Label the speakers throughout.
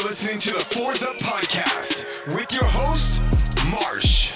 Speaker 1: listening to the Fours Up Podcast with your host, Marsh.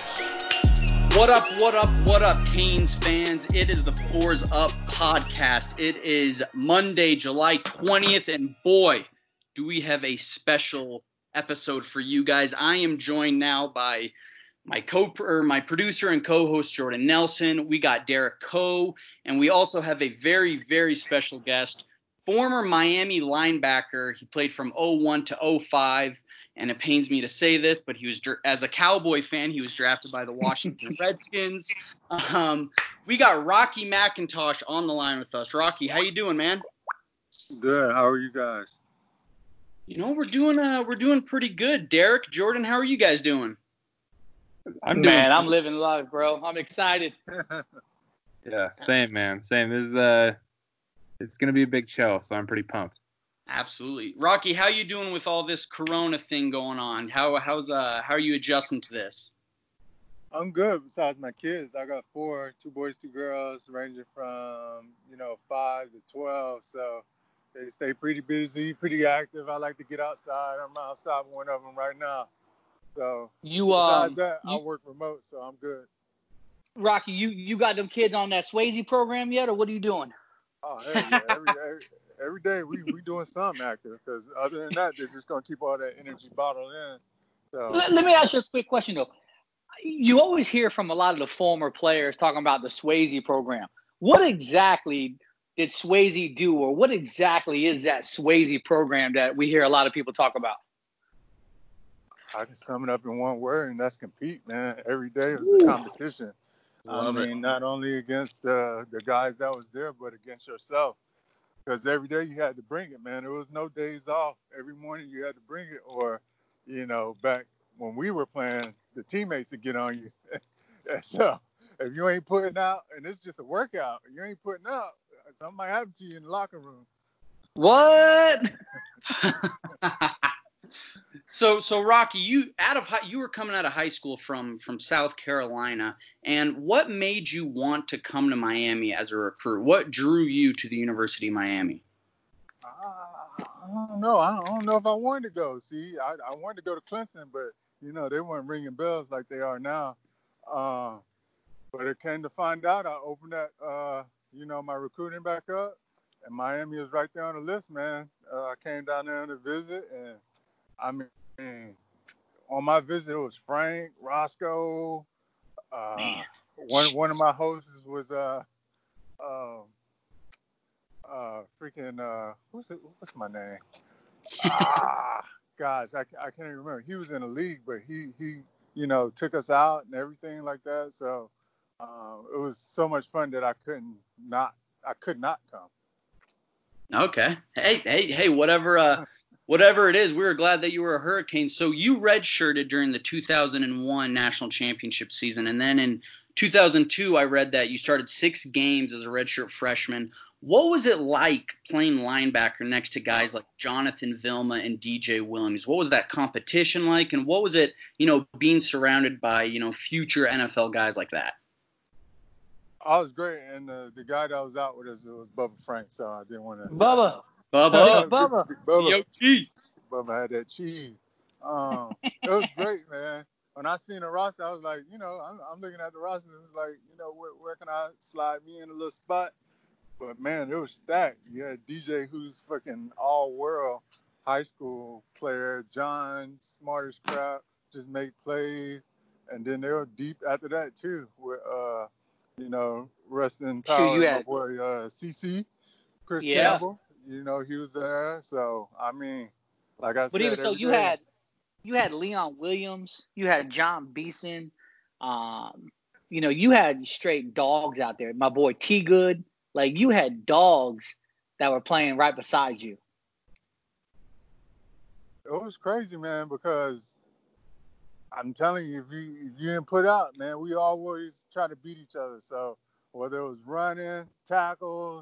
Speaker 2: What up, Canes fans? It is the Fours Up Podcast. It is Monday, July 20th, and boy, do we have a special episode for you guys. I am joined now by my producer and co-host Jordan Nelson. We got Derek Coe, and we also have a very, very special guest, former Miami linebacker. He played from 01 to 05, and it pains me to say this, but he was, as a Cowboy fan, he was drafted by the Washington Redskins. We got Rocky McIntosh on the line with us. Rocky, how you doing, man?
Speaker 3: Good. How are you guys?
Speaker 2: You know, we're doing pretty good. Derek, Jordan, how are you guys doing?
Speaker 4: I'm living life, bro. I'm excited.
Speaker 5: Yeah, same, man. Same. This is it's gonna be a big show, so I'm pretty pumped.
Speaker 2: Absolutely. Rocky, how you doing with all this Corona thing going on? How are you adjusting to this?
Speaker 3: I'm good. Besides my kids, I got 4, 2 boys, 2 girls, ranging from 5 to 12. So they stay pretty busy, pretty active. I like to get outside. I'm outside with one of them right now. So besides that, I work remote, so I'm good.
Speaker 4: Rocky, you got them kids on that Swayze program yet, or what are you doing?
Speaker 3: Oh, hell yeah. Every day we doing something active, because other than that, they're just going to keep all that energy bottled in. So
Speaker 4: Let me ask you a quick question, though. You always hear from a lot of the former players talking about the Swayze program. What exactly did Swayze do, or what exactly is that Swayze program that we hear a lot of people talk about?
Speaker 3: I can sum it up in one word, and that's compete, man. Every day is a competition.
Speaker 2: Love it.
Speaker 3: Not only against the guys that was there, but against yourself. Because every day you had to bring it, man. There was no days off. Every morning you had to bring it, or, back when we were playing, the teammates would get on you. So if you ain't putting out, and it's just a workout, you ain't putting out, something might happen to you in the locker room.
Speaker 4: What?
Speaker 2: So Rocky, you were coming out of high school from South Carolina, and what made you want to come to Miami as a recruit? What drew you to the University of Miami?
Speaker 3: I don't know. I don't know if I wanted to go. See, I wanted to go to Clemson, but they weren't ringing bells like they are now. But it came to find out, I opened that my recruiting back up, and Miami was right there on the list, man. I came down there on a visit, and I mean, on my visit, it was Frank, Roscoe. One of my hosts was what's my name? Gosh, I can't even remember. He was in the league, but he took us out and everything like that. So it was so much fun that I could not come.
Speaker 2: Okay. Hey, whatever it is, we were glad that you were a Hurricane. So you redshirted during the 2001 national championship season, and then in 2002, I read that you started 6 games as a redshirt freshman. What was it like playing linebacker next to guys like Jonathan Vilma and DJ Williams? What was that competition like, and what was it, being surrounded by, future NFL guys like that?
Speaker 3: I was great, and the guy that I was out with was Bubba Frank, so I didn't want to.
Speaker 4: Bubba.
Speaker 2: Yo, G.
Speaker 3: Bubba had that cheese. It was great, man. When I seen the roster, I was like, I'm looking at the roster. It was like, where can I slide me in a little spot? But man, it was stacked. You had DJ, who's fucking all-world high school player. John, smart as crap, just make plays, and then they were deep after that too. With rest in power, my boy CC, Chris Campbell. He was there. So I mean, like I said,
Speaker 4: but even so, you had Leon Williams, you had John Beeson, you had straight dogs out there. My boy T Good, like you had dogs that were playing right beside you.
Speaker 3: It was crazy, man, because I'm telling you, if you didn't put out, man, we always try to beat each other. So whether it was running, tackles,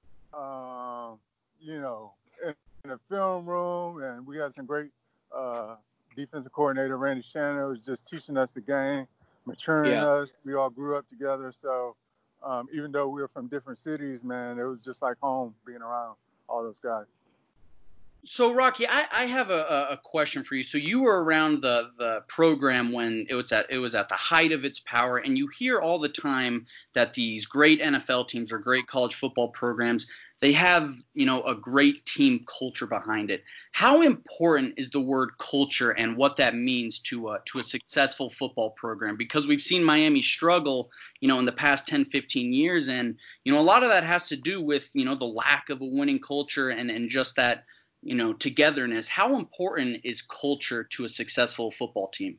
Speaker 3: in the film room, and we had some great defensive coordinator, Randy Shannon, was just teaching us the game, maturing us. We all grew up together. So even though we were from different cities, man, it was just like home being around all those guys.
Speaker 2: So Rocky, I have a question for you. So you were around the program when it was at the height of its power, and you hear all the time that these great NFL teams or great college football programs, they have, a great team culture behind it. How important is the word culture and what that means to a successful football program? Because we've seen Miami struggle, in the past 10, 15 years, and a lot of that has to do with, the lack of a winning culture and just that togetherness. How important is culture to a successful football team?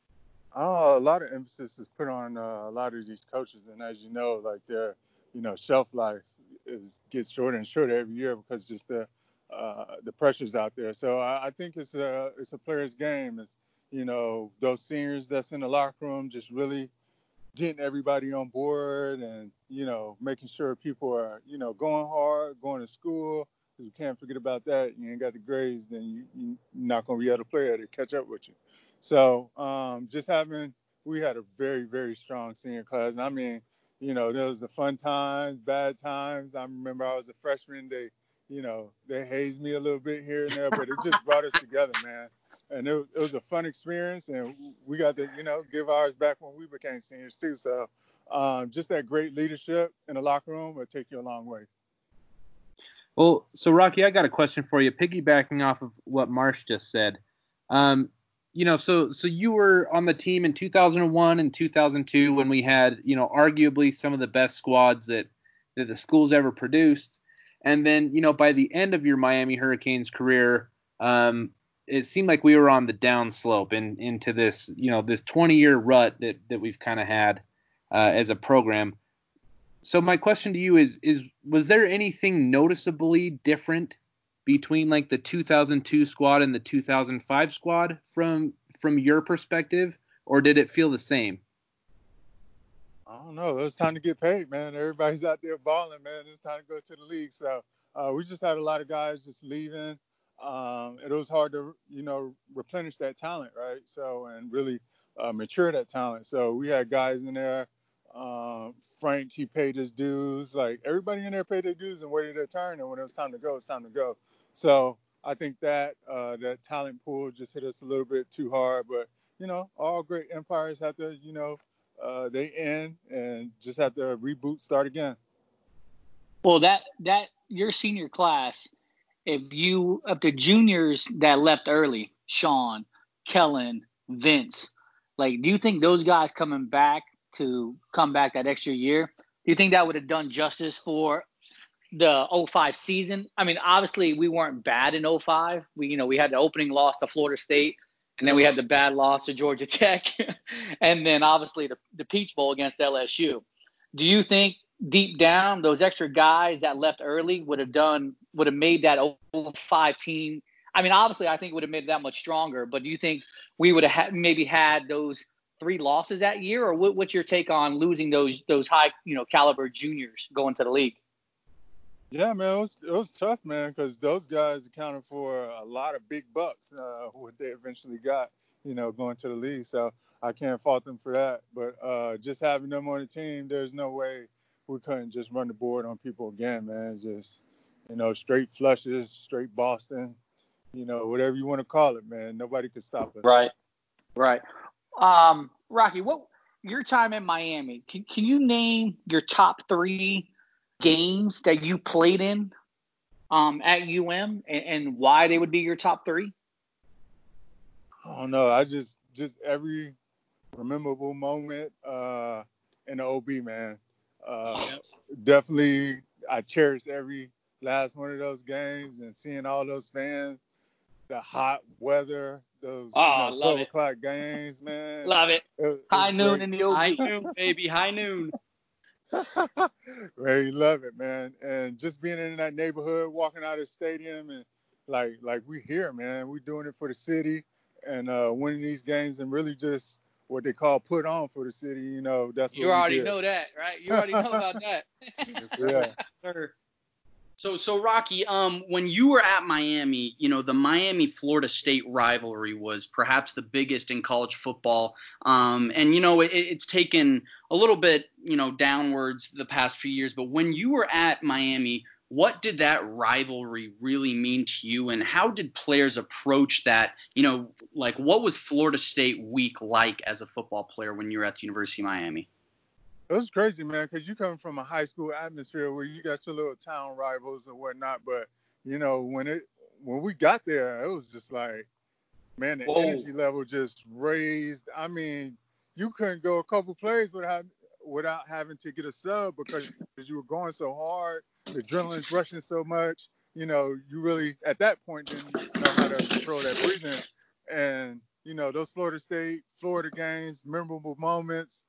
Speaker 3: A lot of emphasis is put on a lot of these coaches, and as you know, like their, shelf life gets shorter and shorter every year because just the pressures out there. So I think it's a player's game. It's those seniors that's in the locker room just really getting everybody on board and making sure people are going hard, going to school. You can't forget about that. You ain't got the grades, then you're not going to be able to play to catch up with you. So we had a very, very strong senior class. And I mean, there was the fun times, bad times. I remember I was a freshman. They hazed me a little bit here and there, but it just brought us together, man. And it was a fun experience. And we got to, give ours back when we became seniors too. So just that great leadership in the locker room will take you a long way.
Speaker 5: Well, so Rocky, I got a question for you, piggybacking off of what Marsh just said. So you were on the team in 2001 and 2002 when we had, arguably some of the best squads that the school's ever produced. And then, by the end of your Miami Hurricanes career, it seemed like we were on the downslope into this, this 20-year rut that we've kind of had as a program. So my question to you is was there anything noticeably different between like the 2002 squad and the 2005 squad from your perspective, or did it feel the same?
Speaker 3: I don't know. It was time to get paid, man. Everybody's out there balling, man. It's time to go to the league. So we just had a lot of guys just leaving. It was hard to, replenish that talent, right? So, and really mature that talent. So we had guys in there. Frank, he paid his dues. Like everybody in there paid their dues and waited their turn. And when it was time to go, it's time to go. So I think that that talent pool just hit us a little bit too hard. But all great empires have to, they end and just have to reboot, start again.
Speaker 4: Well, that your senior class, if you up to juniors that left early, Sean, Kellen, Vince, like, do you think those guys coming back to come back that extra year, do you think that would have done justice for the 05 season? I mean, obviously we weren't bad in 05. We had the opening loss to Florida State, and then we had the bad loss to Georgia Tech, and then obviously the Peach Bowl against LSU. Do you think deep down those extra guys that left early would have made that 05 team? I mean, obviously I think it would have made it that much stronger, but do you think we would have maybe had those 3 losses that year, or what's your take on losing those high caliber juniors going to the league?
Speaker 3: Yeah, man, it was tough, man, because those guys accounted for a lot of big bucks what they eventually got, going to the league. So I can't fault them for that. But just having them on the team, there's no way we couldn't just run the board on people again, man. Just straight flushes, straight Boston, whatever you want to call it, man. Nobody could stop us.
Speaker 4: Right. Rocky, what your time in Miami? Can you name your top 3 games that you played in at UM and why they would be your top 3?
Speaker 3: I don't know. I just every memorable moment in the OB, man. Definitely, I cherish every last one of those games and seeing all those fans, the hot weather, those 12 o'clock games, man.
Speaker 4: Love it. High noon
Speaker 3: great.
Speaker 4: in the OB.
Speaker 2: High noon, baby. High noon.
Speaker 3: Really love it, man. And just being in that neighborhood, walking out of the stadium, and like we here, man. We doing it for the city and winning these games and really just what they call put on for the city. That's what
Speaker 4: you already know that, right? You already know about that.
Speaker 3: Yeah.
Speaker 2: Sure. So Rocky, when you were at Miami, the Miami-Florida State rivalry was perhaps the biggest in college football. And it's taken a little bit, downwards the past few years. But when you were at Miami, What did that rivalry really mean to you, and how did players approach that? Like, what was Florida State week like as a football player when you were at the University of Miami?
Speaker 3: It was crazy, man, because you come from a high school atmosphere where you got your little town rivals and whatnot. But when we got there, it was just like, man, the energy level just raised. I mean, you couldn't go a couple plays without having to get a sub because you were going so hard. The adrenaline's rushing so much. You really at that point didn't know how to control that breathing. And those Florida games, memorable moments.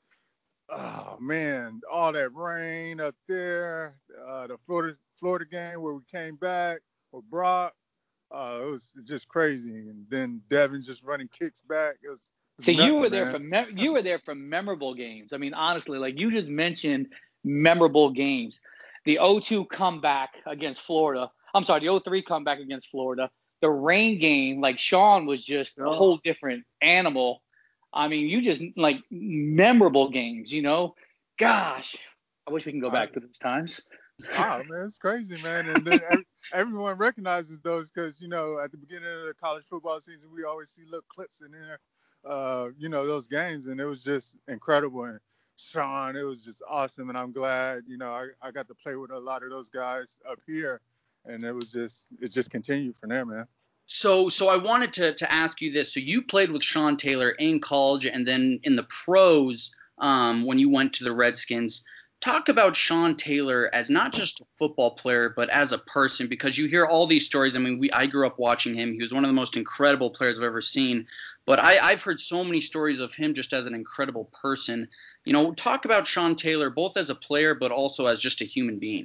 Speaker 3: Oh man, all that rain up there. The Florida game where we came back with Brock. It was just crazy. And then Devin just running kicks back. It was
Speaker 4: So
Speaker 3: nuts,
Speaker 4: you were
Speaker 3: man.
Speaker 4: there for memorable games. I mean, honestly, like you just mentioned memorable games. The 0-2 comeback against Florida. I'm sorry, the 0-3 comeback against Florida. The rain game, like Sean was just a whole different animal. I mean, you just like memorable games, Gosh, I wish we can go back to those times.
Speaker 3: Oh man, it's crazy, man. And then everyone recognizes those because at the beginning of the college football season, we always see little clips in there, those games, and it was just incredible. And Sean, it was just awesome, and I'm glad, I got to play with a lot of those guys up here, and it just continued from there, man.
Speaker 2: So I wanted to ask you this. So you played with Sean Taylor in college and then in the pros when you went to the Redskins. Talk about Sean Taylor as not just a football player, but as a person, because you hear all these stories. I mean, I grew up watching him. He was one of the most incredible players I've ever seen. But I've heard so many stories of him just as an incredible person. Talk about Sean Taylor, both as a player, but also as just a human being.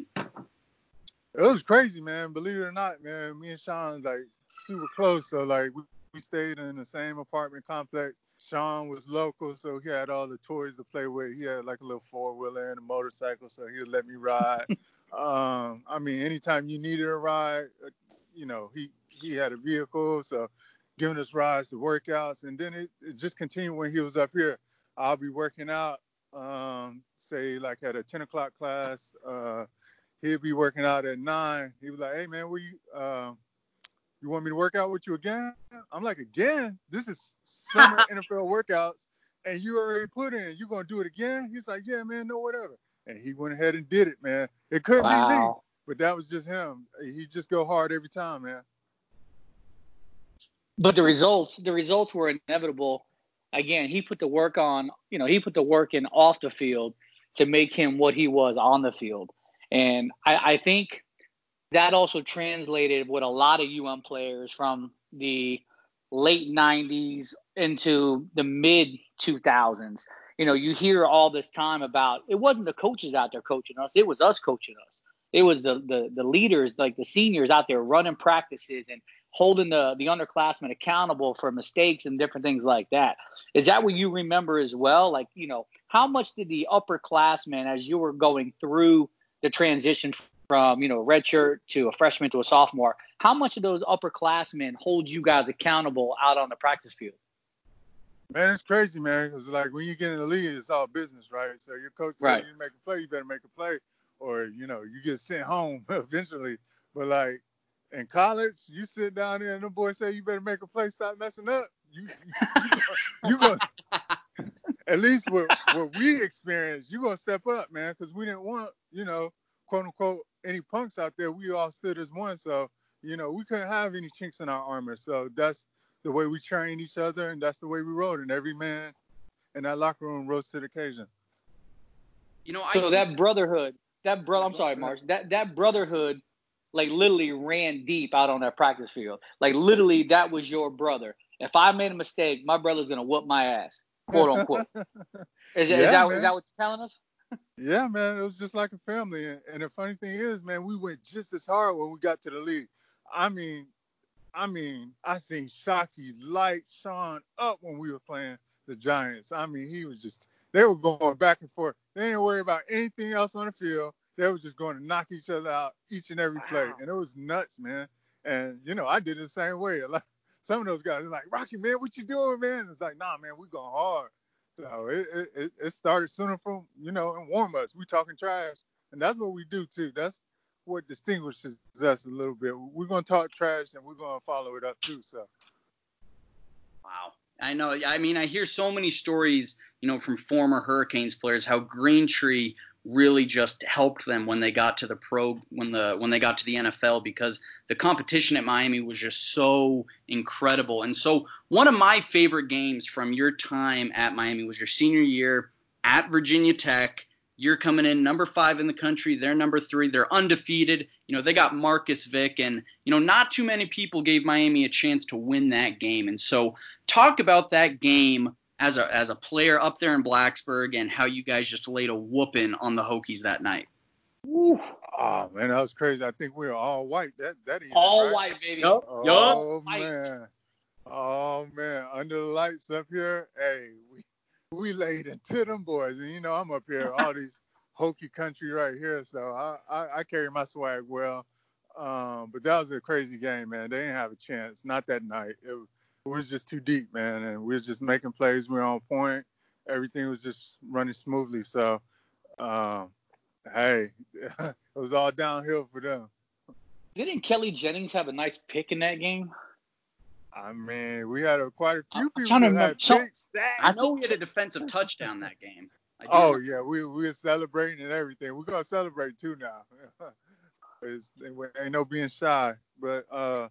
Speaker 3: It was crazy, man. Believe it or not, man, me and Sean, like, super close. So, like, we stayed in the same apartment complex. Sean was local, so he had all the toys to play with. He had like a little four-wheeler and a motorcycle, so he would let me ride. I mean, anytime you needed a ride, he had a vehicle, so giving us rides to workouts. And then it just continued when he was up here. I'll be working out, say like at a 10 o'clock class. He'd be working out at 9. He'd be like, "Hey man, you want me to work out with you again?" I'm like, "Again? This is summer NFL workouts, and you already put in. You gonna do it again?" He's like, "Yeah, man, no, whatever." And he went ahead and did it, man. It couldn't be me, but that was just him. He just go hard every time, man.
Speaker 4: But the results were inevitable. Again, he put the work on. He put the work in off the field to make him what he was on the field, and I think that also translated with a lot of players from the late 90s into the mid 2000s. You hear all this time about it wasn't the coaches out there coaching us, it was us coaching us. It was the leaders, like the seniors out there running practices and holding the underclassmen accountable for mistakes and different things like that. Is that what you remember as well? Like, how much did the upperclassmen, as you were going through the transition from, a redshirt to a freshman to a sophomore, how much of those upperclassmen hold you guys accountable out on the practice field?
Speaker 3: Man, it's crazy, man, because like when you get in the league, it's all business, right? So your coach says you make a play, you better make a play, or you get sent home eventually. But like in college, you sit down there and the boys say you better make a play, stop messing up. You go. At least what we experienced, you gonna step up, man, because we didn't want, quote unquote, any punks out there. We all stood as one, so we couldn't have any chinks in our armor. So that's the way we trained each other, and that's the way we rode. And every man in that locker room rose to the occasion.
Speaker 4: So that brotherhood, I'm sorry, Marsh, that brotherhood, like literally ran deep out on that practice field. Like literally, that was your brother. If I made a mistake, my brother's gonna whoop my ass, quote unquote. Is that what you're telling us?
Speaker 3: Yeah, man, it was just like a family. And the funny thing is, man, we went just as hard when we got to the league. I mean, I seen Shockey light Sean up when we were playing the Giants. I mean, they were going back and forth. They didn't worry about anything else on the field. They were just going to knock each other out each and every play. And it was nuts, man. And, I did it the same way. Some of those guys are like, "Rocky, man, what you doing, man?" It's like, "Nah, man, we going hard." So it started sooner from, in warm-ups. We talking trash. And that's what we do, too. That's what distinguishes us a little bit. We're gonna talk trash and we're gonna follow it up too. So.
Speaker 2: Wow. I know. I mean, I hear so many stories, from former Hurricanes players, how Greentree really just helped them when they got to the when they got to the NFL, because the competition at Miami was just so incredible. And so one of my favorite games from your time at Miami was your senior year at Virginia Tech. You're coming in number 5 in the country. They're number 3. They're undefeated. They got Marcus Vick, and not too many people gave Miami a chance to win that game. And so talk about that game as a player up there in Blacksburg and how you guys just laid a whooping on the Hokies that night.
Speaker 3: Woo. Oh man, that was crazy. I think we were all white that evening.
Speaker 4: All
Speaker 3: right?
Speaker 4: white, baby.
Speaker 3: Oh man, under the lights up here, hey, we laid into them boys, and I'm up here, all these Hokie country right here, so I carry my swag well. But that was a crazy game, man. They didn't have a chance, not that night. It was just too deep, man, and we were just making plays. We were on point. Everything was just running smoothly. So, hey, it was all downhill for them.
Speaker 4: Didn't Kelly Jennings have a nice pick in that game?
Speaker 3: I mean, we had quite a few people
Speaker 4: trying to
Speaker 3: that had big sacks.
Speaker 2: I know we had a defensive touchdown that game.
Speaker 3: Oh, yeah, we were celebrating and everything. We're going to celebrate, too, now. Ain't no being shy. But,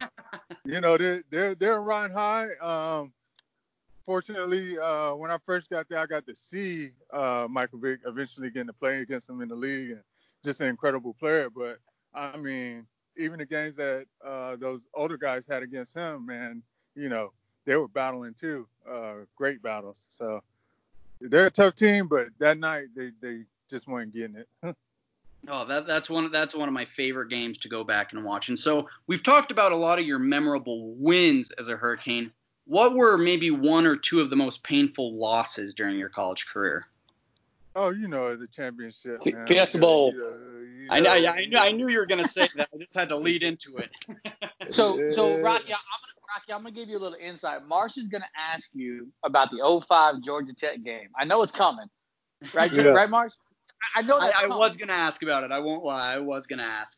Speaker 3: they're riding high. Fortunately, when I first got there, I got to see Michael Vick eventually getting to play against him in the league, and just an incredible player. But, I mean, even the games that those older guys had against him, man, they were battling too. Great battles. So they're a tough team, but that night they just weren't getting it.
Speaker 2: Oh, that's one of my favorite games to go back and watch. And so we've talked about a lot of your memorable wins as a Hurricane. What were maybe one or two of the most painful losses during your college career?
Speaker 3: Oh, the championship, man.
Speaker 4: Fiesta Bowl.
Speaker 2: I knew you were gonna say that. I just had to lead into it.
Speaker 4: So Rocky, I'm gonna give you a little insight. Marsh is gonna ask you about the 05 Georgia Tech game. I know it's coming, right?
Speaker 3: Yeah.
Speaker 4: Right, Marsh? I know that.
Speaker 2: I was gonna ask about it. I won't lie. I was gonna ask.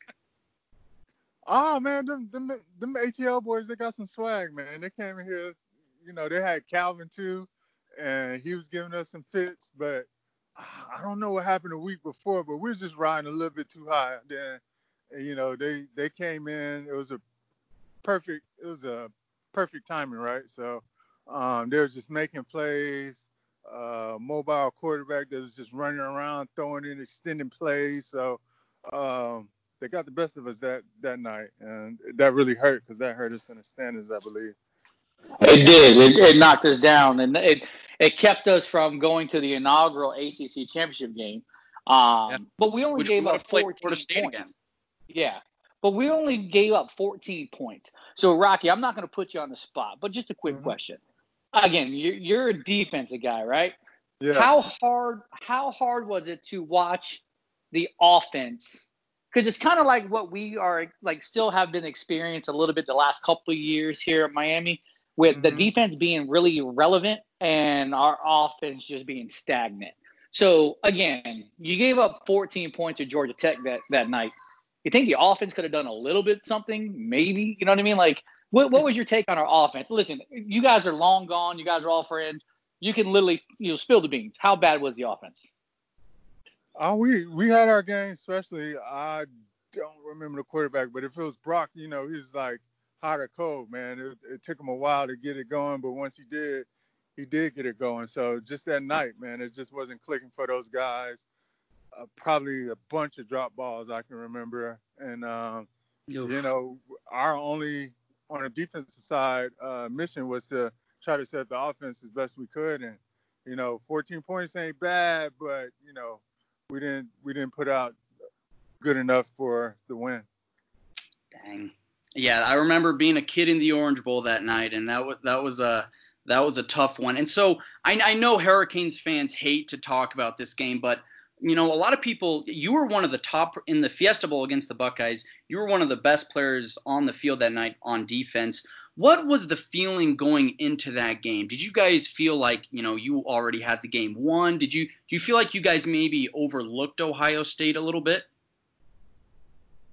Speaker 3: Oh man, them ATL boys, they got some swag, man. They came in here, they had Calvin too, and he was giving us some fits, but I don't know what happened the week before, but we were just riding a little bit too high then. And, they came in. It was a perfect timing, right? So they were just making plays. Mobile quarterback that was just running around, throwing in, extending plays. So they got the best of us that night, and that really hurt because that hurt us in the standings, I believe.
Speaker 4: It did. It knocked us down, and it kept us from going to the inaugural ACC championship game. But we only gave up 14 points. Again. Yeah, but we only gave up 14 points. So Rocky, I'm not going to put you on the spot, but just a quick question. Again, you're a defensive guy, right?
Speaker 3: Yeah.
Speaker 4: How hard was it to watch the offense? Because it's kind of like what we are still have been experiencing a little bit the last couple of years here at Miami, with the defense being really irrelevant and our offense just being stagnant. So again, you gave up 14 points to Georgia Tech that night. You think the offense could have done a little bit something? Maybe, you know what I mean? Like, what was your take on our offense? Listen, you guys are long gone. You guys are all friends. You can literally, spill the beans. How bad was the offense?
Speaker 3: We had our game, especially. I don't remember the quarterback, but if it was Brock, he's like hot or cold, man. It took him a while to get it going, but once he did get it going. So just that night, man, it just wasn't clicking for those guys. Probably a bunch of drop balls I can remember, and our only on the defensive side mission was to try to set the offense as best we could, and 14 points ain't bad, but we didn't put out good enough for the win.
Speaker 2: Dang. Yeah, I remember being a kid in the Orange Bowl that night, and that was a tough one. And so I know Hurricanes fans hate to talk about this game, but a lot of people, you were one of the top in the Fiesta Bowl against the Buckeyes. You were one of the best players on the field that night on defense. What was the feeling going into that game? Did you guys feel like, you already had the game won? Do you feel like you guys maybe overlooked Ohio State a little bit?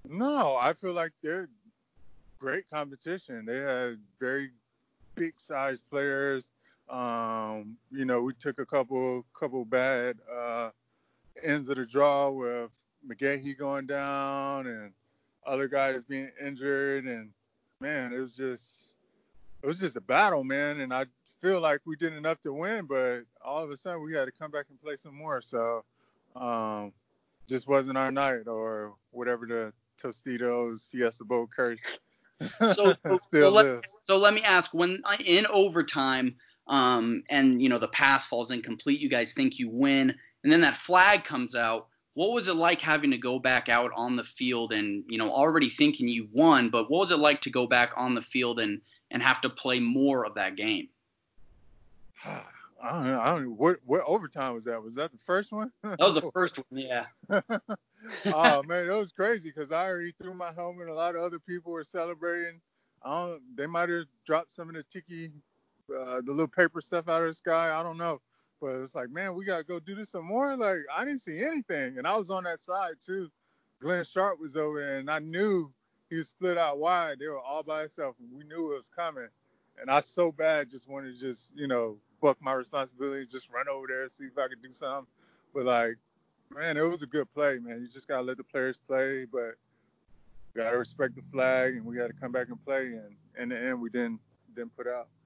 Speaker 3: No, I feel like they're great competition. They had very big size players. We took a couple bad ends of the draw with McGahee going down and other guys being injured, and man, it was just a battle, man. And I feel like we did enough to win, but all of a sudden we had to come back and play some more. So um, just wasn't our night, or whatever the Tostitos Fiesta Bowl curse
Speaker 2: So so, so
Speaker 3: still
Speaker 2: let
Speaker 3: lives.
Speaker 2: so let me ask, when in overtime, and the pass falls incomplete, you guys think you win, and then that flag comes out. What was it like having to go back out on the field and already thinking you won, but what was it like to go back on the field and have to play more of that game?
Speaker 3: I don't know. What overtime was that? Was that the first one?
Speaker 2: That was the first one, yeah.
Speaker 3: Oh man, it was crazy because I already threw my helmet. A lot of other people were celebrating. They might have dropped some of the tiki, the little paper stuff out of the sky. I don't know, but it's like, man, we gotta go do this some more. Like I didn't see anything, and I was on that side too. Glenn Sharp was over there, and I knew he was split out wide. They were all by themselves, and we knew it was coming. And I so bad just wanted to buck my responsibility, just run over there, see if I could do something. But like, man, it was a good play, man. You just gotta let the players play, but you gotta respect the flag, and we got to come back and play. And in the end, we didn't put out.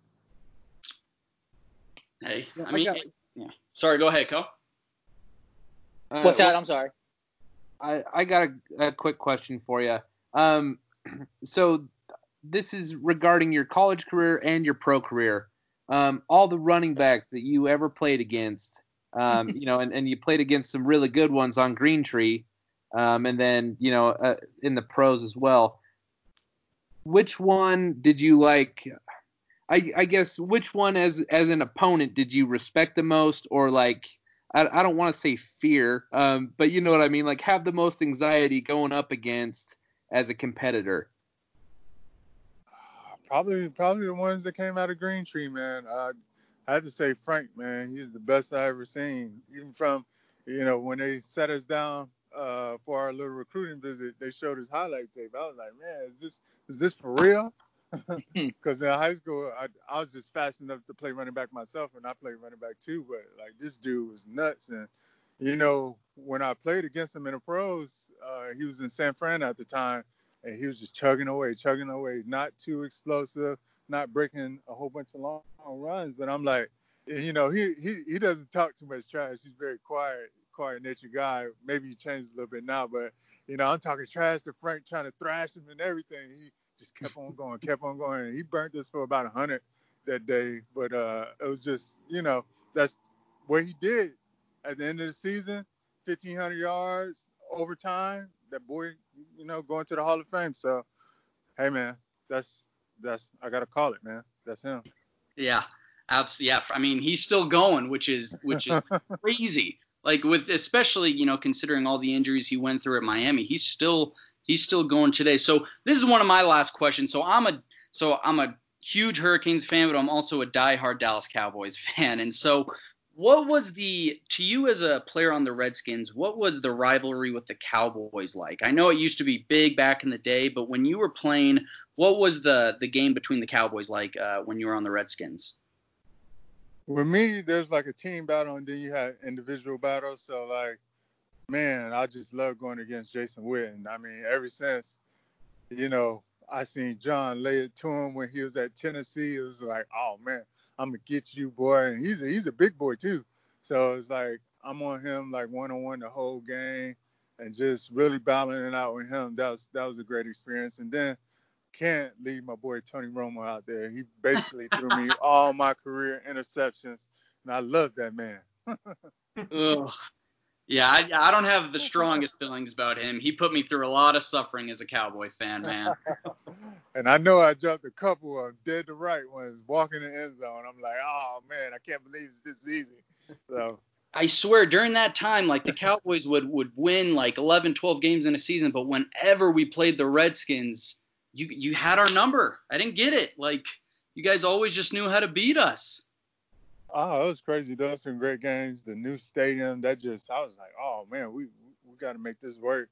Speaker 2: Hey,
Speaker 5: Yeah,
Speaker 2: I mean, yeah. Sorry, go ahead, Co.
Speaker 4: What's that? I'm sorry.
Speaker 5: I got a quick question for you. So this is regarding your college career and your pro career. All the running backs that you ever played against, and you played against some really good ones on Green Tree, and then in the pros as well. Which one did you like? I guess which one as an opponent did you respect the most, or like I don't want to say fear, but you know what I mean, like have the most anxiety going up against as a competitor?
Speaker 3: Probably the ones that came out of Green Tree, man. I had to say Frank, man. He's the best I ever seen. Even from, when they set us down for our little recruiting visit, they showed his highlight tape. I was like, man, is this for real? Because in high school, I was just fast enough to play running back myself, and I played running back too. But like this dude was nuts, and when I played against him in the pros, he was in San Fran at the time, and he was just chugging away, not too explosive, not breaking a whole bunch of long runs. But I'm like, he doesn't talk too much trash. He's very quiet natured guy. Maybe he changed a little bit now, but I'm talking trash to Frank, trying to thrash him and everything. He just kept on going. And he burnt us for about 100 that day, but it was just, that's what he did at the end of the season. 1,500 yards overtime. That boy, going to the Hall of Fame. So, hey man, that's I gotta call it, man. That's him.
Speaker 2: Yeah, absolutely. Yeah, I mean he's still going, which is crazy. Like with especially considering all the injuries he went through at Miami, he's still going today. So this is one of my last questions. So I'm a huge Hurricanes fan, but I'm also a diehard Dallas Cowboys fan. And so what was to you as a player on the Redskins, what was the rivalry with the Cowboys like? I know it used to be big back in the day, but when you were playing, what was the game between the Cowboys like when you were on the Redskins?
Speaker 3: With me, there's like a team battle, and then you had individual battles. So like, man, I just love going against Jason Witten. I mean, ever since, I seen John lay it to him when he was at Tennessee. It was like, oh man, I'm gonna get you, boy. And he's a big boy too. So it's like I'm on him like 1-on-1 the whole game, and just really battling it out with him. That was a great experience. And then can't leave my boy Tony Romo out there. He basically threw me all my career interceptions, and I love that man.
Speaker 2: Ugh. Yeah, I don't have the strongest feelings about him. He put me through a lot of suffering as a Cowboy fan, man.
Speaker 3: And I know I dropped a couple of dead to right ones walking the end zone. I'm like, oh man, I can't believe it's this easy. So
Speaker 2: I swear during that time, like the Cowboys would win like 11, 12 games in a season, but whenever we played the Redskins, you had our number. I didn't get it. Like you guys always just knew how to beat us.
Speaker 3: oh, it was crazy. Those were some great games. The new stadium, I was like, oh man, we got to make this work.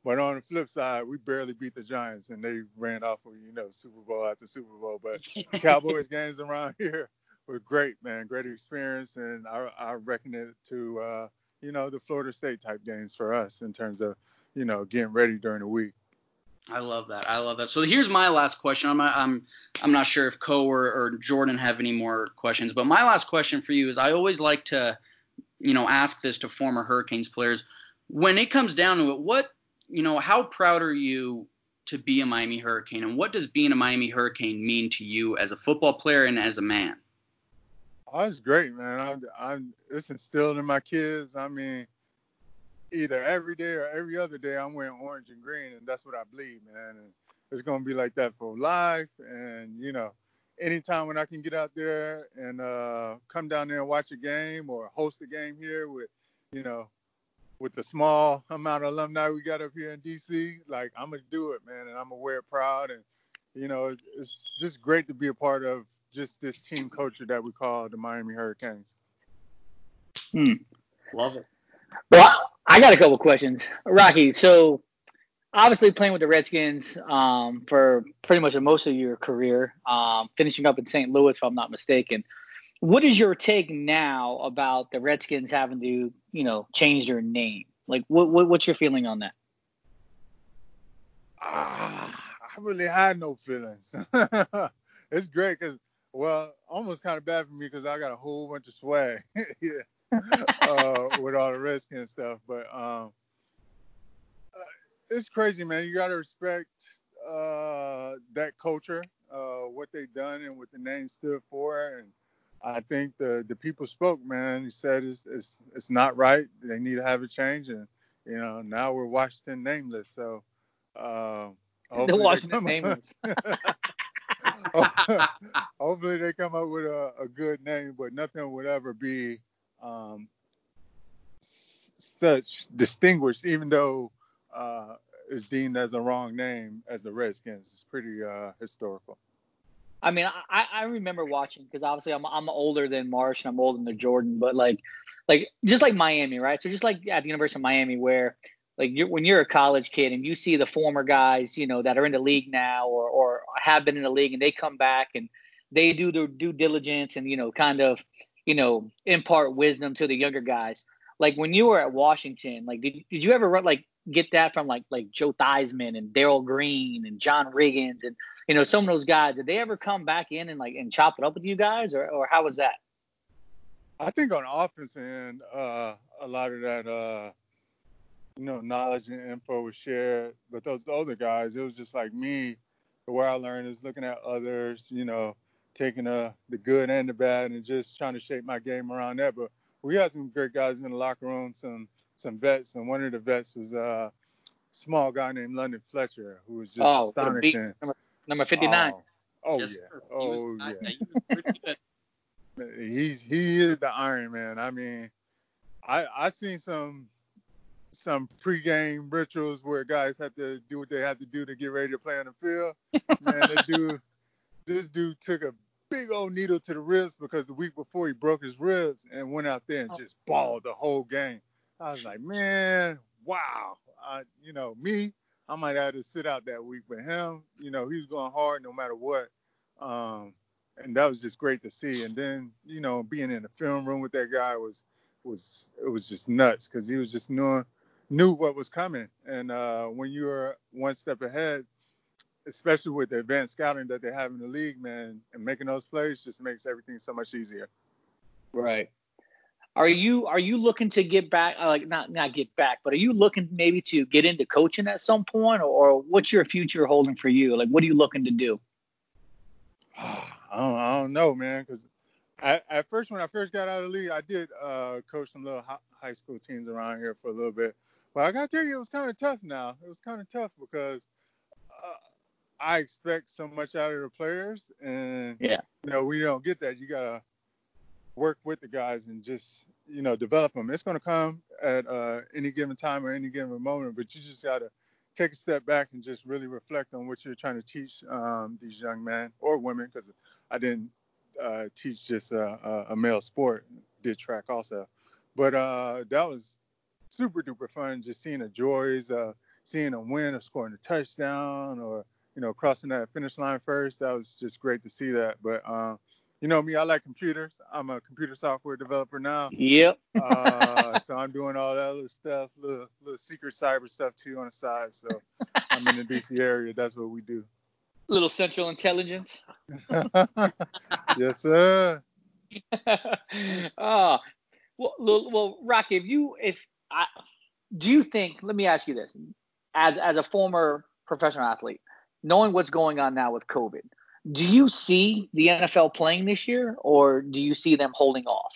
Speaker 3: But on the flip side, we barely beat the Giants, and they ran off of, Super Bowl after Super Bowl. But Cowboys games around here were great, man. Great experience, and I reckon it to, the Florida State type games for us in terms of, getting ready during the week.
Speaker 2: I love that. I love that. So here's my last question. I'm not sure if Co or Jordan have any more questions, but my last question for you is I always like to, ask this to former Hurricanes players. When it comes down to it, how proud are you to be a Miami Hurricane, and what does being a Miami Hurricane mean to you as a football player and as a man?
Speaker 3: Oh, it's great, man. It's instilled in my kids. I mean, either every day or every other day, I'm wearing orange and green, and that's what I bleed, man. And it's gonna be like that for life. And anytime when I can get out there and come down there and watch a game or host a game here with the small amount of alumni we got up here in DC, like I'm gonna do it, man, and I'm gonna wear it proud. And it's just great to be a part of just this team culture that we call the Miami Hurricanes.
Speaker 2: Love it.
Speaker 4: Well, I got a couple questions, Rocky. So obviously playing with the Redskins for pretty much most of your career, finishing up in St. Louis, if I'm not mistaken. What is your take now about the Redskins having to, change their name? Like, what's your feeling on that?
Speaker 3: I really had no feelings. It's great because, almost kind of bad for me because I got a whole bunch of swag with all the Redskins stuff. But it's crazy, man. You got to respect that culture, what they've done and what the name stood for. And I think the people spoke, man. He said it's not right. They need to have a change. And, now we're Washington nameless. So
Speaker 4: The Washington nameless.
Speaker 3: Hopefully they come up with a good name, but nothing would ever be such distinguished, even though it's deemed as a wrong name as the Redskins. It's pretty historical.
Speaker 4: I mean, I remember watching because obviously I'm older than Marsh and I'm older than Jordan, but like just like Miami, right? So just like at the University of Miami, where like when you're a college kid and you see the former guys, that are in the league now or have been in the league and they come back and they do their due diligence and kind of impart wisdom to the younger guys. Like when you were at Washington, like did you ever get that from like Joe Theismann and Darrell Green and John Riggins and some of those guys? Did they ever come back in and chop it up with you guys or how was that?
Speaker 3: I think on the offense end, a lot of that knowledge and info was shared. But those other guys, it was just like me. The way I learned is looking at others, taking the good and the bad and just trying to shape my game around that. But we had some great guys in the locker room, some vets, and one of the vets was a small guy named London Fletcher, who was just astonishing.
Speaker 4: Number 59.
Speaker 2: Yes,
Speaker 3: yeah. Yeah.
Speaker 2: He was pretty good.
Speaker 3: He is the Iron Man. I mean, I seen some pregame rituals where guys had to do what they had to do to get ready to play on the field. Man, this dude took a big old needle to the ribs because the week before he broke his ribs and went out there and just balled the whole game. I was like, man, wow. Me, I might have to sit out that week, but him, he was going hard no matter what. And that was just great to see. And then, being in the film room with that guy was just nuts because he was just knew what was coming. And when you're one step ahead, especially with the advanced scouting that they have in the league, man, and making those plays just makes everything so much easier.
Speaker 4: Right. Are you looking to get back, not get back, but are you looking maybe to get into coaching at some point, or what's your future holding for you? Like, what are you looking to do?
Speaker 3: I don't know, man, because at first, when I first got out of the league, I did coach some little high school teams around here for a little bit. But I got to tell you, it was kind of tough now. It was kind of tough because I expect so much out of the players, and we don't get that. You gotta work with the guys and just develop them. It's gonna come at any given time or any given moment, but you just gotta take a step back and just really reflect on what you're trying to teach these young men or women, because I didn't teach just a male sport, did track also. But that was super duper fun, just seeing the joys, seeing them win or scoring a touchdown or, crossing that finish line first, that was just great to see that. But, me, I like computers. I'm a computer software developer now.
Speaker 4: Yep.
Speaker 3: So I'm doing all that other stuff, little secret cyber stuff too on the side. So I'm in the DC area. That's what we do.
Speaker 4: Little Central Intelligence.
Speaker 3: Yes, sir.
Speaker 4: Well, Rocky, do you think? Let me ask you this: as a former professional athlete, knowing what's going on now with COVID, do you see the NFL playing this year, or do you see them holding off?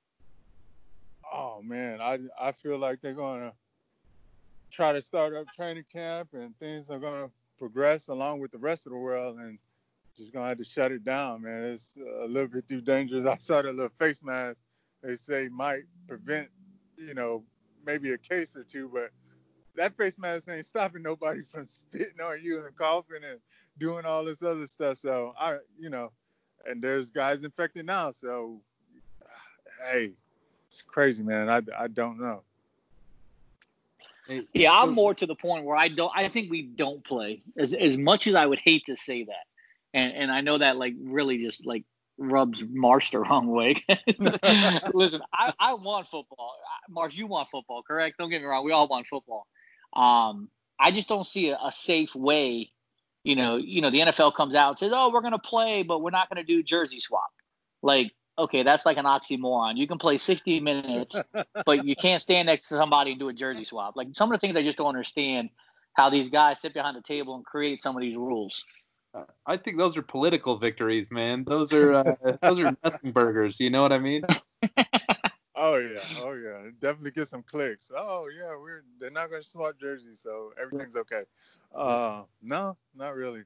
Speaker 3: Oh man, I feel like they're gonna try to start up training camp and things are gonna progress along with the rest of the world and just gonna have to shut it down, man. It's a little bit too dangerous. I saw that little face mask they say might prevent, maybe a case or two, but that face mask ain't stopping nobody from spitting on you and coughing and doing all this other stuff. So and there's guys infected now. So, hey, it's crazy, man. I don't know.
Speaker 4: Yeah, I'm more to the point where I think we don't play as much as I would hate to say that. And I know that really just rubs Marsh the wrong way. Listen, I want football. Marsh, you want football, correct? Don't get me wrong. We all want football. I just don't see a safe way. The NFL comes out and says, "Oh, we're going to play, but we're not going to do jersey swap." Okay, that's like an oxymoron. You can play 60 minutes, but you can't stand next to somebody and do a jersey swap. Some of the things I just don't understand how these guys sit behind the table and create some of these rules.
Speaker 5: I think those are political victories, man. Those are nothing burgers. You know what I mean?
Speaker 3: Oh yeah. Definitely get some clicks. Oh yeah, they're not gonna swap jerseys, so everything's okay. No, not really.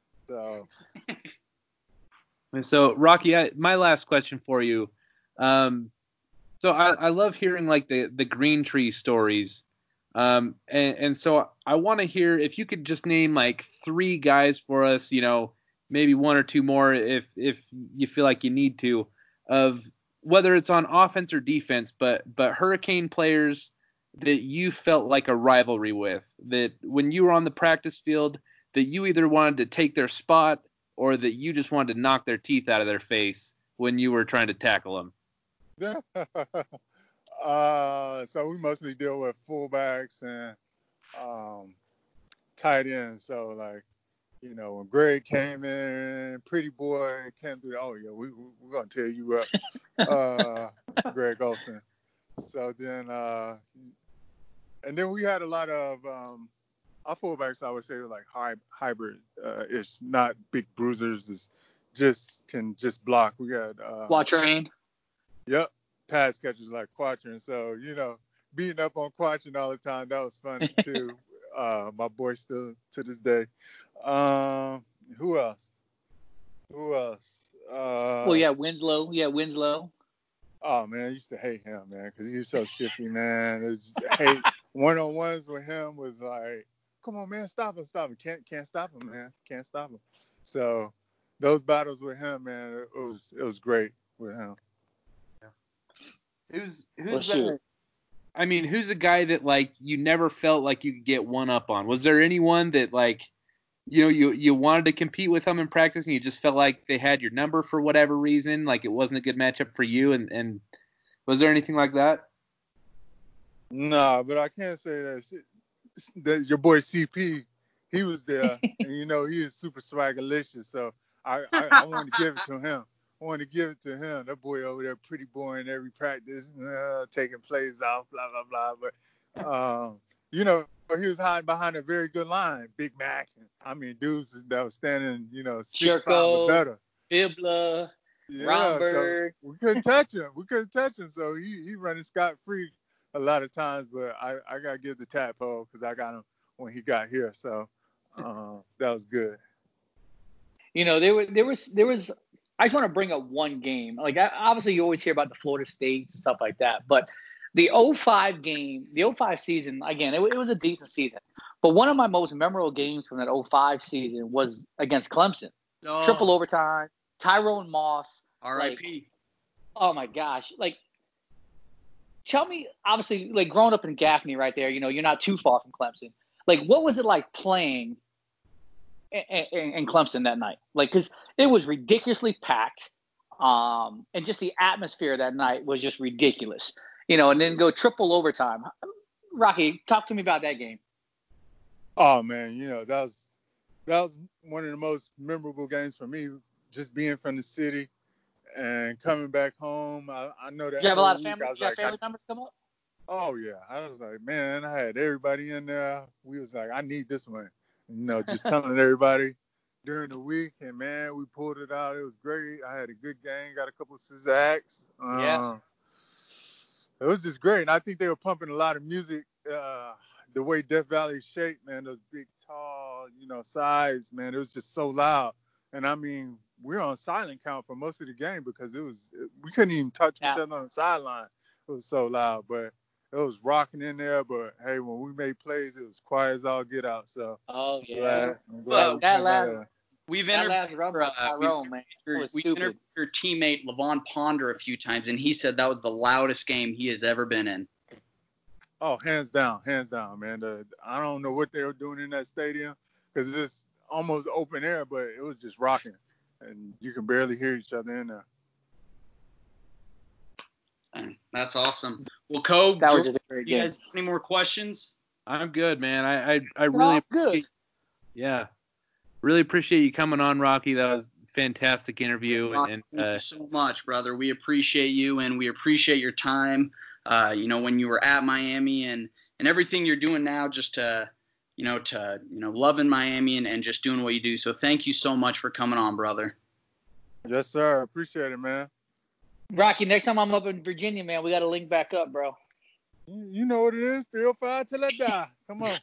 Speaker 5: So Rocky, my last question for you. So I love hearing the green tree stories. And so I want to hear if you could just name 3 guys for us, maybe 1 or 2 more if you feel like you need to, of whether it's on offense or defense, but Hurricane players that you felt like a rivalry with, that when you were on the practice field, that you either wanted to take their spot or that you just wanted to knock their teeth out of their face when you were trying to tackle them.
Speaker 3: So we mostly deal with fullbacks and tight ends. So when Greg came in, Pretty Boy came through. Oh yeah, we're gonna tear you up, Greg Olsen. So then, and then we had a lot of our fullbacks. I would say hybrid. It's not big bruisers. It's can block. We got
Speaker 4: Quatrain.
Speaker 3: Yep. Pass catchers like Quatrain. So, beating up on Quatrain all the time, that was fun too. My boy still to this day. Who else?
Speaker 4: Winslow.
Speaker 3: Oh man, I used to hate him, man, because he was so shifty, man. Hate one-on-ones with him was like, come on, man, stop him. Can't stop him, man. Can't stop him. So those battles with him, man, it was great with him.
Speaker 5: Who's a guy that you never felt like you could get one up on? Was there anyone that you wanted to compete with them in practice and you just felt like they had your number for whatever reason, it wasn't a good matchup for you, and was there anything like that?
Speaker 3: No, but I can't say that your boy CP, he was there, and he is super swagalicious, so I wanted to give it to him. That boy over there, pretty boring every practice, taking plays off, blah, blah, blah. But, he was hiding behind a very good line. Big Mac. Dudes that was standing, 6'5" or better.
Speaker 4: Bibla, Romberg.
Speaker 3: So we couldn't touch him. So he running scot-free a lot of times, but I got to give the tadpole because I got him when he got here. So that was good.
Speaker 4: There was I just want to bring up one game. Obviously you always hear about the Florida States and stuff like that, but the 05 game, the 05 season, again, it was a decent season. But one of my most memorable games from that 05 season was against Clemson.
Speaker 2: Oh.
Speaker 4: Triple overtime, Tyrone Moss.
Speaker 2: R.I.P.
Speaker 4: Oh my gosh. Tell me, obviously, growing up in Gaffney right there, you're not too far from Clemson. Like, what was it like playing in Clemson that night? Like, because it was ridiculously packed, and just the atmosphere that night was just ridiculous. And then go triple overtime. Rocky, talk to me about that game.
Speaker 3: Oh man, that was one of the most memorable games for me. Just being from the city and coming back home. I know that.
Speaker 4: Did you have a lot of
Speaker 3: week,
Speaker 4: family?
Speaker 3: I was
Speaker 4: Did you have
Speaker 3: like,
Speaker 4: family members come up?
Speaker 3: oh yeah, I was like, man, I had everybody in there. We was like, I need this one. Just telling everybody during the week, and man, we pulled it out. It was great. I had a good game, got a couple of sacks.
Speaker 4: Yeah.
Speaker 3: It was just great. And I think they were pumping a lot of music. The way Death Valley shaped, man, those big, tall, sides, man, it was just so loud. And I mean, we were on silent count for most of the game because we couldn't even touch each other on the sideline. It was so loud, but it was rocking in there. But hey, when we made plays, it was quiet as all get out. So
Speaker 4: oh yeah,
Speaker 3: I'm glad
Speaker 2: we've
Speaker 4: that
Speaker 2: interviewed
Speaker 4: last run by Tyrone, man, it was stupid.
Speaker 2: Interviewed your teammate Levon Ponder a few times, and he said that was the loudest game he has ever been in.
Speaker 3: Oh, hands down, man. I don't know what they were doing in that stadium because it's almost open air, but it was just rocking, and you can barely hear each other in there.
Speaker 2: That's awesome. Well, Kobe,
Speaker 4: that was a great
Speaker 2: you
Speaker 4: game.
Speaker 2: guys have any more questions?
Speaker 5: I'm good, man. I really appreciate. Yeah, really appreciate you coming on, Rocky. That was a fantastic interview.
Speaker 2: Thank you so much, brother. We appreciate you, and we appreciate your time. When you were at Miami and everything you're doing now, just to loving Miami and just doing what you do. So thank you so much for coming on, brother.
Speaker 3: Yes, sir. Appreciate it, man.
Speaker 4: Rocky, next time I'm up in Virginia, man, we got to link back up, bro.
Speaker 3: You know what it is. 305 till I die. Come on.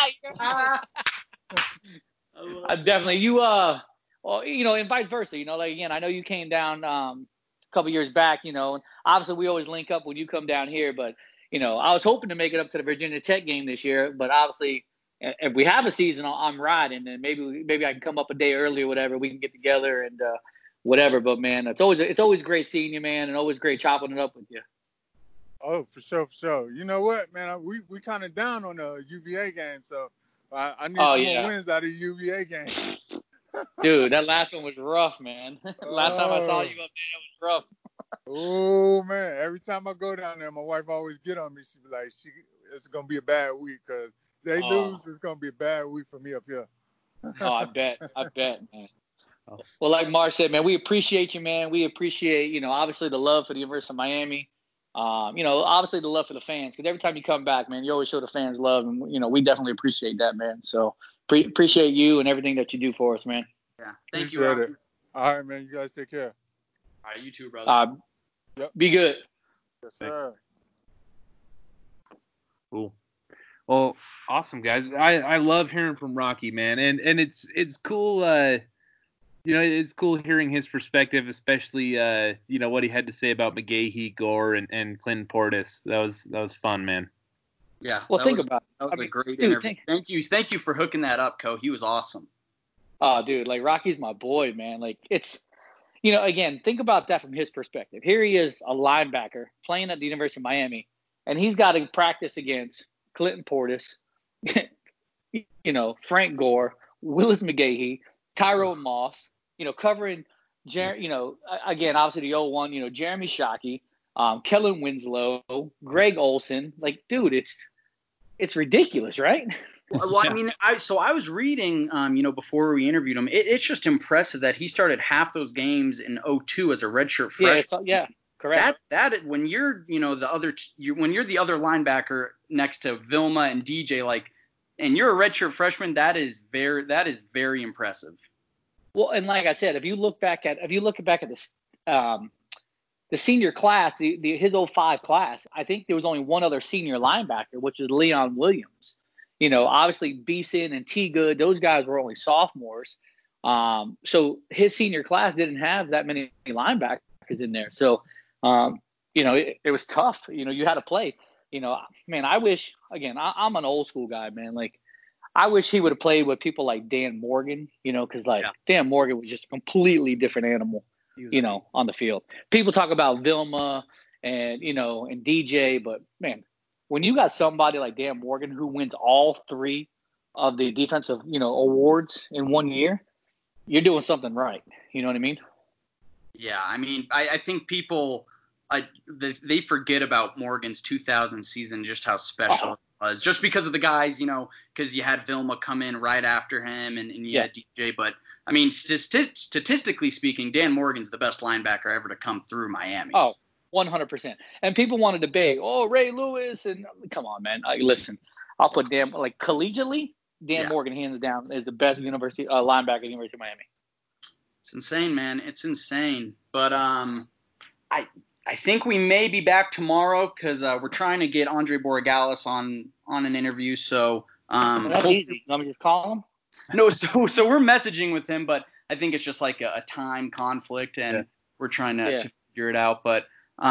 Speaker 4: Definitely. And vice versa. Again, I know you came down a couple years back, and obviously we always link up when you come down here. But, I was hoping to make it up to the Virginia Tech game this year. But obviously, if we have a season, I'm riding. And maybe I can come up a day early or whatever. We can get together and whatever. But, man, it's always great seeing you, man, and always great chopping it up with you.
Speaker 3: Oh, for sure. You know what, man? We kind of down on the UVA game, so I need some more wins out of the UVA game.
Speaker 4: Dude, that last one was rough, man. Last time I saw you up there, it was rough.
Speaker 3: Oh, man. Every time I go down there, my wife always get on me. She be like, it's going to be a bad week because they lose. It's going to be a bad week for me up here.
Speaker 4: I bet, man. Well, like Mark said, man, we appreciate you, man. We appreciate, obviously the love for the University of Miami. Obviously the love for the fans, because every time you come back, man, you always show the fans love, and we definitely appreciate that, man. So appreciate you and everything that you do for us, man.
Speaker 2: Yeah, thank you, Rocky.
Speaker 3: All right, man, you guys take care.
Speaker 2: All right, you too, brother.
Speaker 3: Yep.
Speaker 4: Be good.
Speaker 3: Yes, sir.
Speaker 5: Cool. Well, awesome, guys. I love hearing from Rocky, man, and it's cool. It's cool hearing his perspective, especially what he had to say about McGahee, Gore, and Clinton Portis. That was fun, man.
Speaker 2: Yeah.
Speaker 4: Well, think about it.
Speaker 2: That was a great interview. Thank you for hooking that up, Ko. He was awesome.
Speaker 4: Oh, dude, like Rocky's my boy, man. Like it's, again, think about that from his perspective. Here he is, a linebacker playing at the University of Miami, and he's got to practice against Clinton Portis, Frank Gore, Willis McGahee, Tyrone Moss, covering, again, obviously the 0-1, Jeremy Shockey, Kellen Winslow, Greg Olson. Like, dude, it's ridiculous, right?
Speaker 2: Well, I mean, I was reading, before we interviewed him, it's just impressive that he started half those games in 2002 as a redshirt freshman.
Speaker 4: Yeah, correct.
Speaker 2: That when you're, when you're the other linebacker next to Vilma and DJ, and you're a redshirt freshman, that is very impressive.
Speaker 4: Well, and like I said, if you look back at this, the senior class, his 05 class, I think there was only one other senior linebacker, which is Leon Williams. Obviously Beeson and T. Good, those guys were only sophomores. So his senior class didn't have that many linebackers in there. So, it was tough. You had to play. Man, I wish, again, I'm an old school guy, man. Like, I wish he would have played with people like Dan Morgan, because Dan Morgan was just a completely different animal, on the field. People talk about Vilma and DJ, but man, when you got somebody like Dan Morgan who wins all three of the defensive, awards in 1 year, you're doing something right. You know what I mean?
Speaker 2: Yeah, I mean, I think people they forget about Morgan's 2000 season, just how special it was, just because of the guys, because you had Vilma come in right after him and you had DJ. But, I mean, statistically speaking, Dan Morgan's the best linebacker ever to come through Miami.
Speaker 4: Oh, 100%. And people want to debate, Ray Lewis, and come on, man. Listen, I'll put collegiately, Dan Morgan, hands down, is the best university linebacker at the University of Miami.
Speaker 2: It's insane, man. It's insane. But I think we may be back tomorrow because we're trying to get Andre Borregales on an interview. So
Speaker 4: that's easy. Let me just call him.
Speaker 2: No, so we're messaging with him, but I think it's just like a time conflict, and we're trying to figure it out. But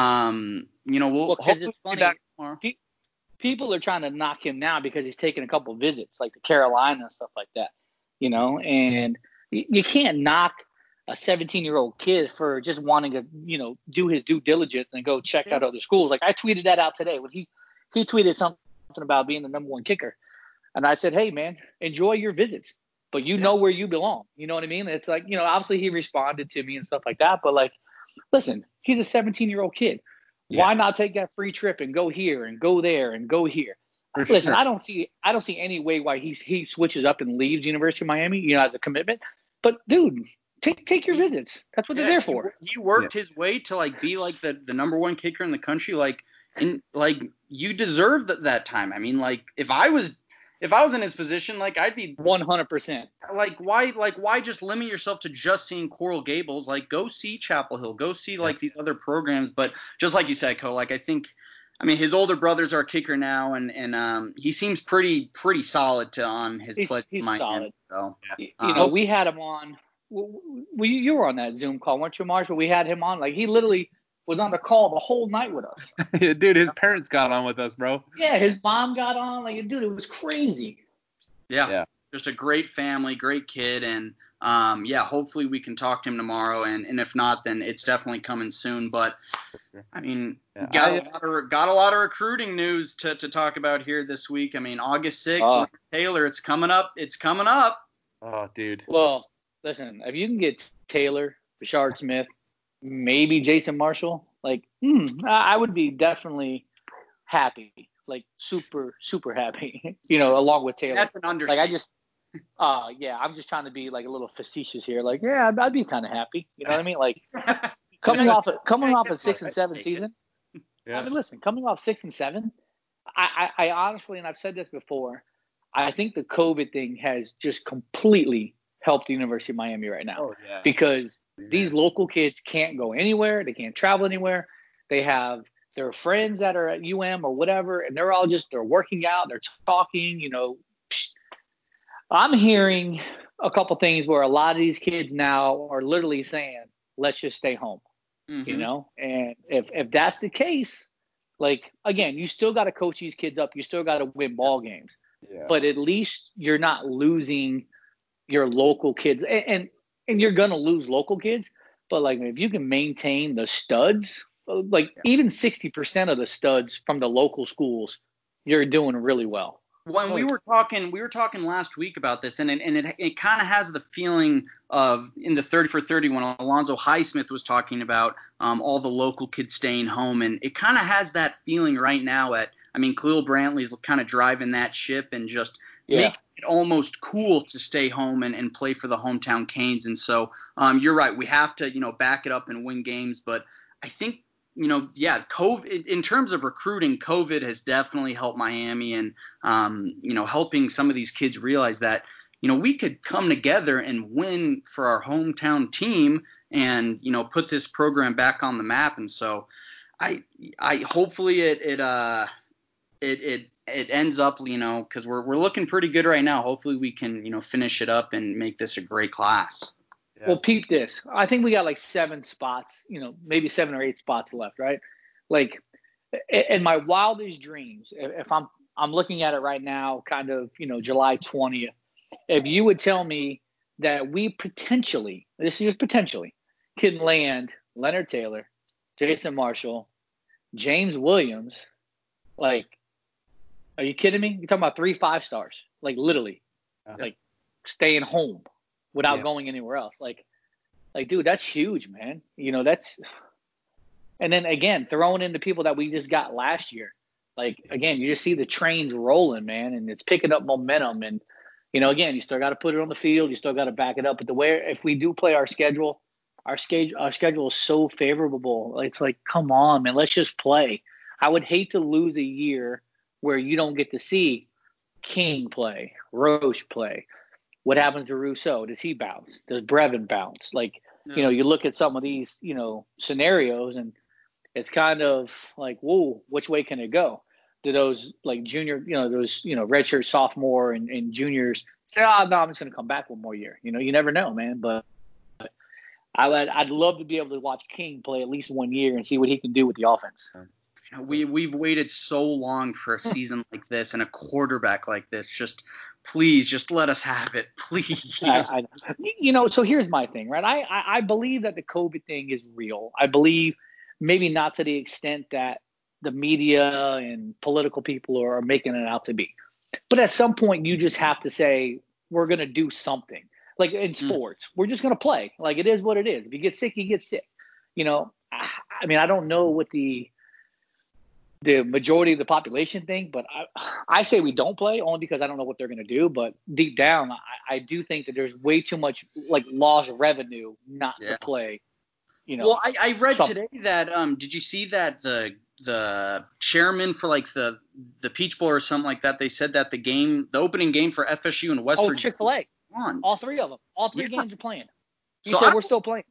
Speaker 2: we'll hopefully be back tomorrow.
Speaker 4: People are trying to knock him now because he's taking a couple visits, like to Carolina and stuff like that. And you can't knock a 17-year-old kid for just wanting to, do his due diligence and go check out other schools. Like I tweeted that out today when he tweeted something about being the number one kicker. And I said, hey, man, enjoy your visits, but know where you belong. You know what I mean? It's like, obviously he responded to me and stuff like that. But like, listen, he's a 17-year-old kid. Yeah. Why not take that free trip and go here and go there and go here? Listen, sure. I don't see any way why he switches up and leaves University of Miami, as a commitment. But dude, take your visits. That's what they're there for.
Speaker 2: He worked his way to be the number one kicker in the country. You deserve that time. I mean, if I was in his position, I'd be
Speaker 4: 100%.
Speaker 2: Why just limit yourself to just seeing Coral Gables? Go see Chapel Hill, go see these other programs. But just like you said, Co, I think, his older brother's our kicker now, and he seems pretty solid on his play.
Speaker 4: He's solid. So we had him on. You were on that Zoom call, weren't you, Marshall? We had him on. He literally was on the call the whole night with us.
Speaker 5: Dude, his parents got on with us, bro.
Speaker 4: Yeah, his mom got on. Dude, it was crazy.
Speaker 2: Yeah. Just a great family, great kid, and hopefully we can talk to him tomorrow, and if not, then it's definitely coming soon. But got a lot of recruiting news to talk about here this week. August 6th, Taylor, it's coming up.
Speaker 5: Oh, dude.
Speaker 4: Well, listen, if you can get Taylor, Rashard Smith, maybe Jason Marshall, I would be definitely happy, super, super happy, along with Taylor.
Speaker 2: That's an understatement.
Speaker 4: I'm just trying to be a little facetious here. I'd be kind of happy. You know what I mean? Coming off a 6 and 7 season. Yeah. Listen, coming off 6 and 7, I honestly, and I've said this before, I think the COVID thing has just completely helped the University of Miami right now because these local kids can't go anywhere. They can't travel anywhere. They have their friends that are at UM or whatever, and they're working out. They're talking, I'm hearing a couple things where a lot of these kids now are literally saying, let's just stay home, and if that's the case, again, you still got to coach these kids up. You still got to win ball games, but at least you're not losing your local kids, and you're going to lose local kids. But if you can maintain the studs, even 60% of the studs from the local schools, you're doing really well.
Speaker 2: When we were talking last week about this, and it kind of has the feeling of in the 30 for 30 when Alonzo Highsmith was talking about all the local kids staying home, and it kind of has that feeling right now Khalil Brantley's kind of driving that ship and just making it almost cool to stay home and play for the hometown Canes. And so you're right, we have to back it up and win games, but I think COVID, in terms of recruiting, COVID has definitely helped Miami and, helping some of these kids realize that, we could come together and win for our hometown team and, put this program back on the map. And so I hopefully it ends up, because we're looking pretty good right now. Hopefully we can, finish it up and make this a great class.
Speaker 4: Yeah. Well, peep this. I think we got 7 spots, maybe 7 or 8 spots left, right? In my wildest dreams, if I'm looking at it right now, kind of, July 20th, if you would tell me that we potentially, this is just potentially, can land Leonard Taylor, Jason Marshall, James Williams, are you kidding me? You're talking about 3 5-stars, literally. like staying home without
Speaker 5: Yeah.
Speaker 4: going anywhere else. Like, dude, that's huge, man. That's, and then again, throwing in the people that we just got last year. Like, again, you just see the trains rolling, man, and it's picking up momentum. And, again, you still got to put it on the field. You still got to back it up. But if we do play our schedule is so favorable. It's like, come on, man, let's just play. I would hate to lose a year where you don't get to see King play, Roche play. What happens to Rousseau? Does he bounce? Does Brevin bounce? Like, you look at some of these, scenarios, and it's kind of like, whoa, which way can it go? Do those like junior, those, redshirt sophomore and juniors say, oh, no, I'm just going to come back one more year. You never know, man. But I'd love to be able to watch King play at least 1 year and see what he can do with the offense.
Speaker 2: We've waited so long for a season like this and a quarterback like this. Please, just let us have it, please.
Speaker 4: So here's my thing, right? I believe that the COVID thing is real. I believe maybe not to the extent that the media and political people are making it out to be. But at some point, you just have to say, we're going to do something. Like in sports, we're just going to play. Like, it is what it is. If you get sick, you get sick. I mean, I don't know what the majority of the population think, but I say we don't play only because I don't know what they're going to do. But deep down, I do think that there's way too much like lost revenue not to play.
Speaker 2: Well, I read today that did you see that the chairman for like the Peach Bowl or something like that, they said that the opening game for FSU and West Virginia.
Speaker 4: Chick-fil-A. All three of them. All three games are playing. He said we're still playing.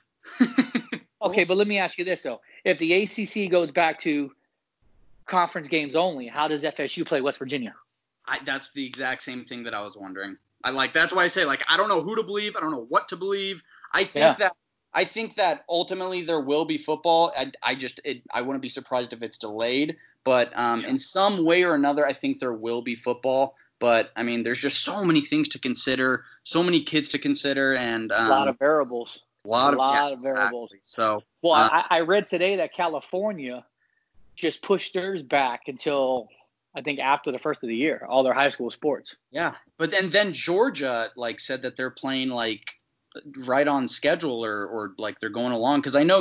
Speaker 4: Okay, but let me ask you this though: if the ACC goes back to conference games only, how does FSU play West Virginia?
Speaker 2: That's the exact same thing that I was wondering. That's why I say, like, I don't know who to believe. I don't know what to believe. I think that ultimately there will be football. I wouldn't be surprised if it's delayed, but in some way or another, I think there will be football. But I mean, there's just so many things to consider, so many kids to consider, and
Speaker 4: a lot of variables.
Speaker 2: A lot of
Speaker 4: variables.
Speaker 2: Exactly. So,
Speaker 4: I read today that California just pushed theirs back until I think after the first of the year, all their high school sports.
Speaker 2: Yeah, but then Georgia said that they're playing right on schedule or like they're going along, because I know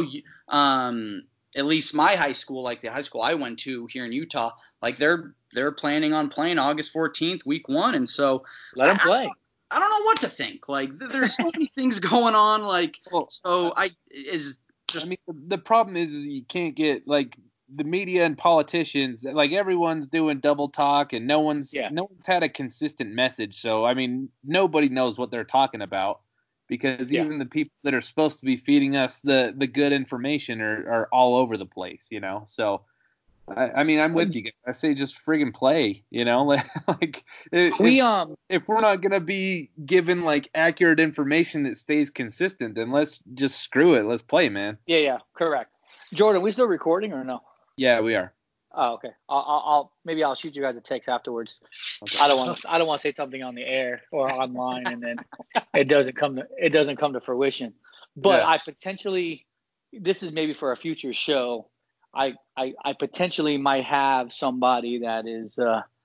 Speaker 2: at least my high school, like the high school I went to here in Utah, like they're planning on playing August 14th, week 1, and so
Speaker 4: let them play.
Speaker 2: I don't know what to think. Like, there's so many things going on. Like,
Speaker 5: the problem is you can't get like the media and politicians, like everyone's doing double talk and no one's had a consistent message. So I mean, nobody knows what they're talking about, because even the people that are supposed to be feeding us the good information are all over the place, So I mean, I'm with you guys. I say just friggin' play, like if we're not gonna be given like accurate information that stays consistent, then let's just screw it. Let's play, man.
Speaker 4: Yeah, correct. Jordan, we still recording or no?
Speaker 5: Yeah, we are.
Speaker 4: Oh, okay. Maybe I'll shoot you guys a text afterwards. Okay. I don't want to say something on the air or online and then it doesn't come to fruition. But I potentially, this is maybe for a future show, I potentially might have somebody that is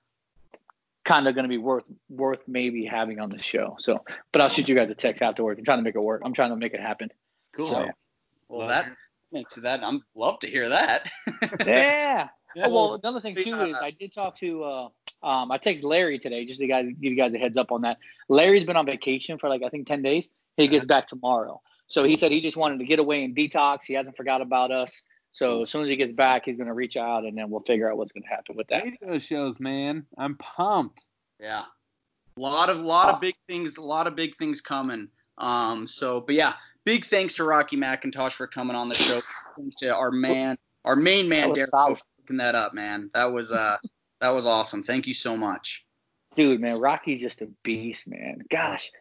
Speaker 4: kind of going to be worth maybe having on the show. So, but I'll shoot you guys a text afterwards. I'm trying to make it work. I'm trying to make it happen.
Speaker 2: Cool. So, well, that makes that. I'm love to hear that.
Speaker 4: Yeah. Well, another thing too is I did talk to I texted Larry today just to give you guys a heads up on that. Larry's been on vacation for I think 10 days. He gets back tomorrow. So he said he just wanted to get away and detox. He hasn't forgot about us. So as soon as he gets back, he's going to reach out, and then we'll figure out what's going to happen with that.
Speaker 5: Radio shows, man. I'm pumped.
Speaker 2: Yeah. A lot of big things, coming. But yeah, big thanks to Rocky McIntosh for coming on the show. Thanks to our main man, Derek, for picking that up, man. That was awesome. Thank you so much.
Speaker 4: Dude, man, Rocky's just a beast, man. Gosh.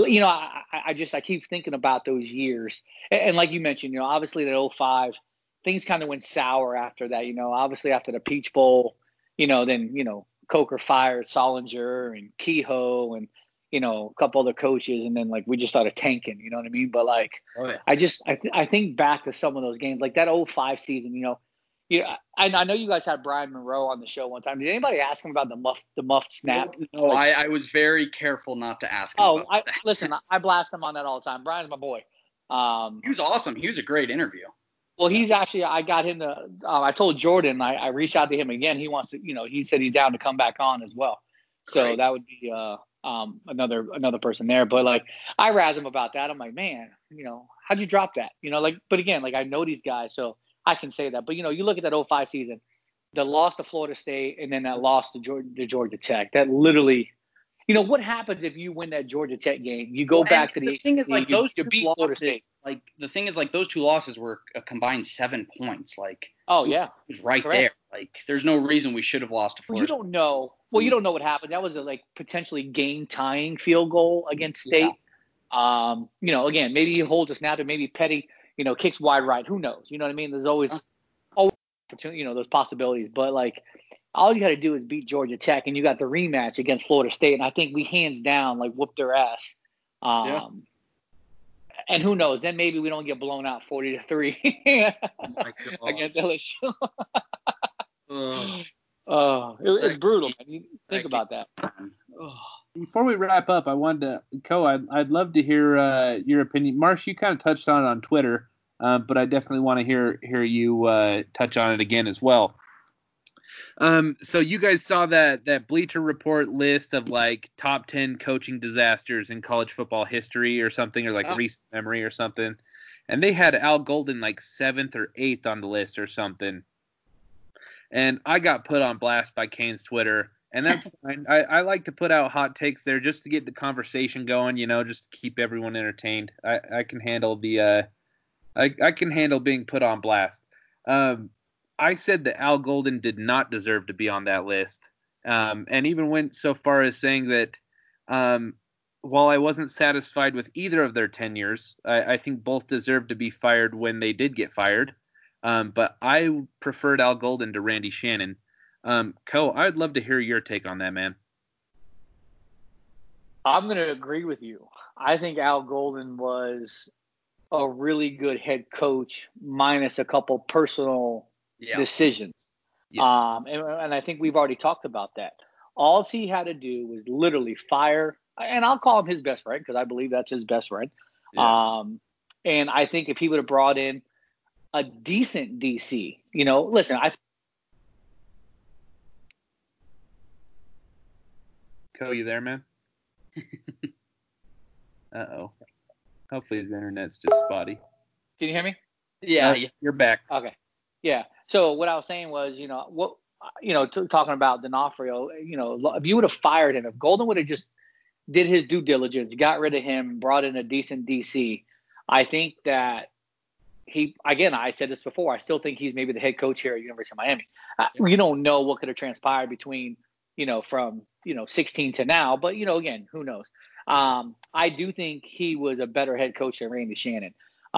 Speaker 4: I keep thinking about those years. And like you mentioned, obviously that 05, things kind of went sour after that, obviously after the Peach Bowl, then, Coker fired Solinger and Kehoe and, a couple other coaches. And then we just started tanking, you know what I mean? But I think back to some of those games, like that 05 season, Yeah, I know you guys had Brian Monroe on the show one time. Did anybody ask him about the muffed snap?
Speaker 2: No, I was very careful not to ask him about that.
Speaker 4: Listen, I blast him on that all the time. Brian's my boy.
Speaker 2: He was awesome. He was a great interview.
Speaker 4: Well, he's actually, I got him to, I told Jordan, I reached out to him again. He wants to, he said he's down to come back on as well. So
Speaker 2: Great.
Speaker 4: that would be another person there. But like, I razz him about that. I'm like, man, how'd you drop that? But again, like I know these guys, so I can say that. But you look at that 05 season, the loss to Florida State and then that loss to Georgia Tech. That literally, what happens if you win that Georgia Tech game? You go back to the ACC,
Speaker 2: thing is, like,
Speaker 4: you beat Florida State.
Speaker 2: Like the thing is, like those two losses were a combined 7 points. Like,
Speaker 4: oh yeah,
Speaker 2: it was right
Speaker 4: correct.
Speaker 2: there. Like, there's no reason we should have lost to Florida.
Speaker 4: You don't know. Well, you don't know what happened. That was a potentially game-tying field goal against State. Yeah. Again, maybe he holds a snap and maybe Petty, kicks wide right. Who knows? You know what I mean? There's always opportunity, those possibilities. But like, all you got to do is beat Georgia Tech, and you got the rematch against Florida State, and I think we hands down whooped their ass. And who knows? Then maybe we don't get blown out 40-3 against LSU. It's brutal, man. You think about that.
Speaker 5: Before we wrap up, I wanted to, I'd love to hear your opinion. Marsh, you kind of touched on it on Twitter, but I definitely want to hear you touch on it again as well. So you guys saw that Bleacher Report list of like top 10 coaching disasters in college football history or something, or like recent memory or something. And they had Al Golden like 7th or 8th on the list or something. And I got put on blast by Kane's Twitter, and that's fine. I like to put out hot takes there just to get the conversation going, just to keep everyone entertained. I can handle I can handle being put on blast. I said that Al Golden did not deserve to be on that list, and even went so far as saying that while I wasn't satisfied with either of their tenures, I think both deserved to be fired when they did get fired. But I preferred Al Golden to Randy Shannon. Co, I'd love to hear your take on that, man.
Speaker 4: I'm going to agree with you. I think Al Golden was a really good head coach, minus a couple personal decisions.
Speaker 5: Yes.
Speaker 4: And I think we've already talked about that. All he had to do was literally fire, and I'll call him his best friend because I believe that's his best friend. Yeah. And I think if he would have brought in a decent DC, listen,
Speaker 5: Co, you there, man? Uh-oh. Hopefully his internet's just spotty.
Speaker 4: Can you hear me?
Speaker 2: Yeah,
Speaker 5: you're back.
Speaker 4: Okay. Yeah. So what I was saying was, talking about D'Onofrio, if you would have fired him, if Golden would have just did his due diligence, got rid of him, brought in a decent DC, I think that I said this before, I still think he's maybe the head coach here at University of Miami. You don't know what could have transpired between, from 16 to now, but again, who knows? I do think he was a better head coach than Randy Shannon.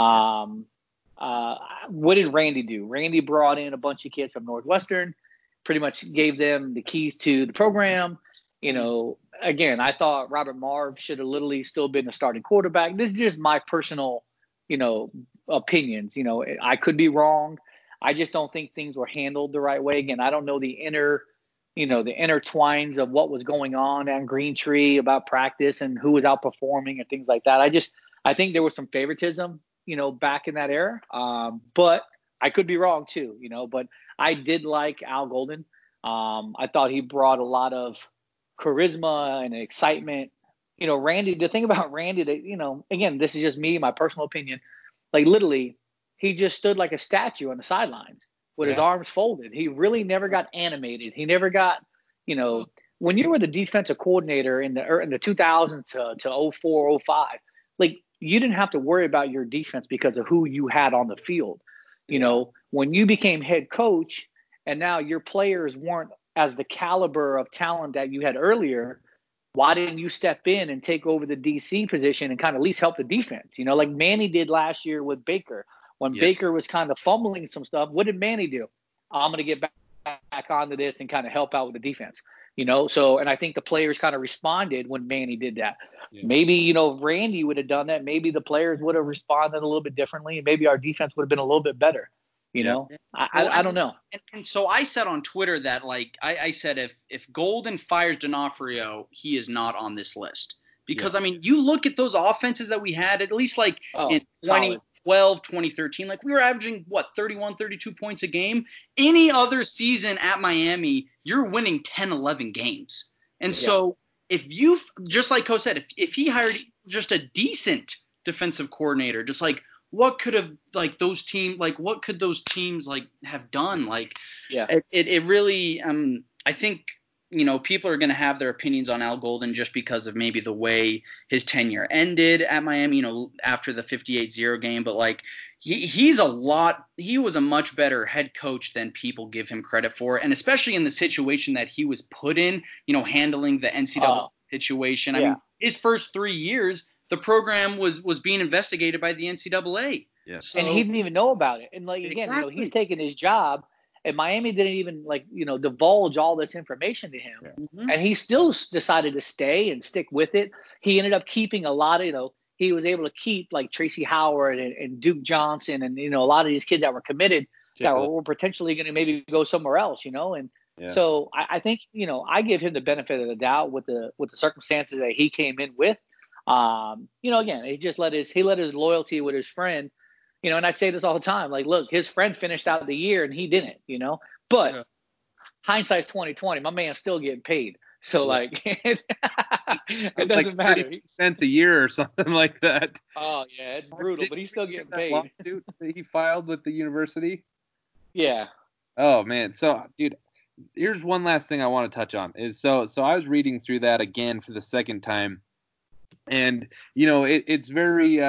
Speaker 4: What did Randy do? Randy brought in a bunch of kids from Northwestern, pretty much gave them the keys to the program. Again, I thought Robert Marve should have literally still been the starting quarterback. This is just my personal, opinions. I could be wrong. I just don't think things were handled the right way. Again, I don't know the inner twines of what was going on at Green Tree about practice and who was outperforming and things like that. I think there was some favoritism, back in that era. But I could be wrong too, but I did like Al Golden. I thought he brought a lot of charisma and excitement. Randy, the thing about Randy that, again, this is just me, my personal opinion. Like literally, he just stood like a statue on the sidelines with his arms folded. He really never got animated. He never got, when you were the defensive coordinator in the 2000s to 04, 05, like you didn't have to worry about your defense because of who you had on the field. When you became head coach and now your players weren't as the caliber of talent that you had earlier, why didn't you step in and take over the DC position and kind of at least help the defense? Like Manny did last year with Baker. When Baker was kind of fumbling some stuff, what did Manny do? I'm going to get back onto this and kind of help out with the defense. So, and I think the players kind of responded when Manny did that. Yeah. Maybe, if Randy would have done that, maybe the players would have responded a little bit differently, and maybe our defense would have been a little bit better. You
Speaker 5: Yeah.
Speaker 4: know, I don't know.
Speaker 2: And so I said on Twitter that, like, I said if Golden fires D'Onofrio, he is not on this list. Because, I mean, you look at those offenses that we had, at least, like, in
Speaker 4: Solid.
Speaker 2: 2012, 2013, like, we were averaging, 31, 32 points a game. Any other season at Miami, you're winning 10, 11 games. And so if you, just like Coach said, if he hired just a decent defensive coordinator, just like, what could have, like, those teams, like, what could those teams, like, have done? Like, it really, I think, you know, people are going to have their opinions on Al Golden just because of maybe the way his tenure ended at Miami, you know, after the 58-0 game. But, like, he was a much better head coach than people give him credit for. And especially in the situation that he was put in, you know, handling the NCAA situation. I mean, his first 3 years, the program was being investigated by the NCAA.
Speaker 5: Yeah.
Speaker 2: So,
Speaker 4: And he didn't even know about it. And, like, again, you know, he's taking his job, and Miami didn't even, like, you know, divulge all this information to him.
Speaker 2: Mhm.
Speaker 4: And he still decided to stay and stick with it. He ended up keeping a lot of, you know, he was able to keep, like, Tracy Howard and Duke Johnson and, you know, a lot of these kids that were committed that were potentially going to maybe go somewhere else, you know. And so I think, you know, I give him the benefit of the doubt with the circumstances that he came in with. You know, again, he just let his loyalty with his friend, you know, and I'd say this all the time, like, look, his friend finished out the year and he didn't, you know, but hindsight's 2020, my man's still getting paid. So like, it doesn't
Speaker 5: like
Speaker 4: matter.
Speaker 5: 30 cents a year or something like that.
Speaker 4: Oh yeah, it's brutal, but he's still getting paid.
Speaker 5: Lawsuit that he filed with the university.
Speaker 4: Yeah.
Speaker 5: Oh man. So dude, here's one last thing I want to touch on is so I was reading through that again for the second time. And, you know, it's very,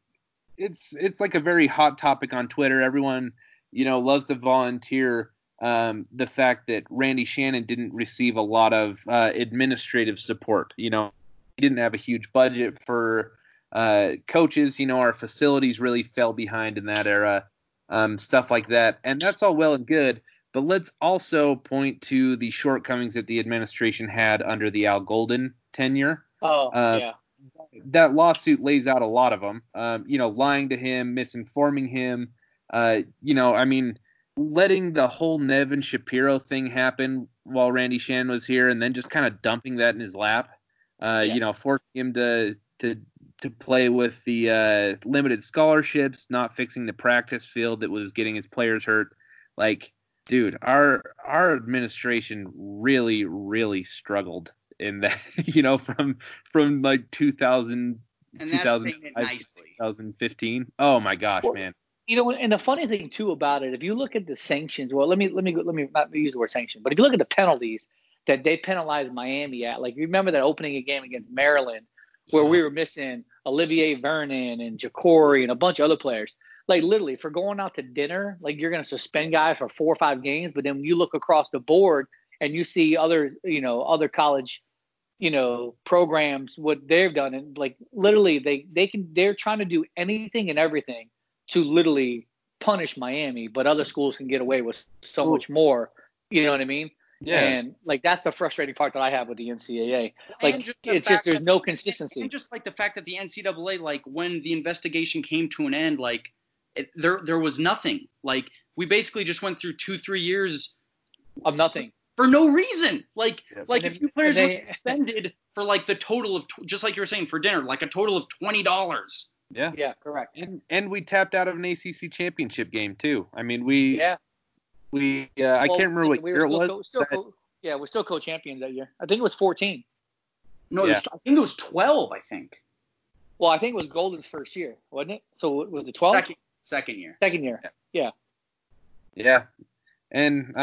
Speaker 5: it's like a very hot topic on Twitter. Everyone, you know, loves to volunteer the fact that Randy Shannon didn't receive a lot of administrative support. You know, he didn't have a huge budget for coaches. You know, our facilities really fell behind in that era, stuff like that. And that's all well and good. But let's also point to the shortcomings that the administration had under the Al Golden tenure. That lawsuit lays out a lot of them, you know, lying to him, misinforming him, you know, I mean, letting the whole Nevin Shapiro thing happen while Randy Shannon was here and then just kind of dumping that in his lap, you know, forcing him to play with the limited scholarships, not fixing the practice field that was getting his players hurt. Like, dude, our administration really, really struggled in that, you know, from like 2000
Speaker 2: and that's saying it nicely.
Speaker 5: 2015. Oh my gosh, man.
Speaker 4: You know, and the funny thing too about it, if you look at the sanctions, well, let me not use the word sanction, but if you look at the penalties that they penalized Miami at, like, you remember that opening game against Maryland where we were missing Olivier Vernon and Ja'Cory and a bunch of other players. Like, literally, for going out to dinner, like, you're going to suspend guys for 4 or 5 games, but then when you look across the board and you see other college, you know, programs, what they've done, and, like, literally they're trying to do anything and everything to literally punish Miami, but other schools can get away with so much more. You know what I mean?
Speaker 5: Yeah.
Speaker 4: And, like, that's the frustrating part that I have with the NCAA. Like, it's just there's no consistency.
Speaker 2: And just like the fact that the NCAA, like, when the investigation came to an end, like, there was nothing. Like, we basically just went through 2-3 years
Speaker 4: of nothing
Speaker 2: for no reason. Like, if you players were suspended for, like, the total of, just like you were saying, for dinner, like a total of $20.
Speaker 4: Yeah, correct.
Speaker 5: And we tapped out of an ACC championship game too. I mean, I can't remember what year it was.
Speaker 4: We're still co-champions that year. I think it was 14.
Speaker 2: No, I think it was 12. I think.
Speaker 4: Well, I think it was Golden's first year, wasn't it? So was it 12?
Speaker 2: Second year.
Speaker 4: Second year. Yeah.
Speaker 5: Yeah. And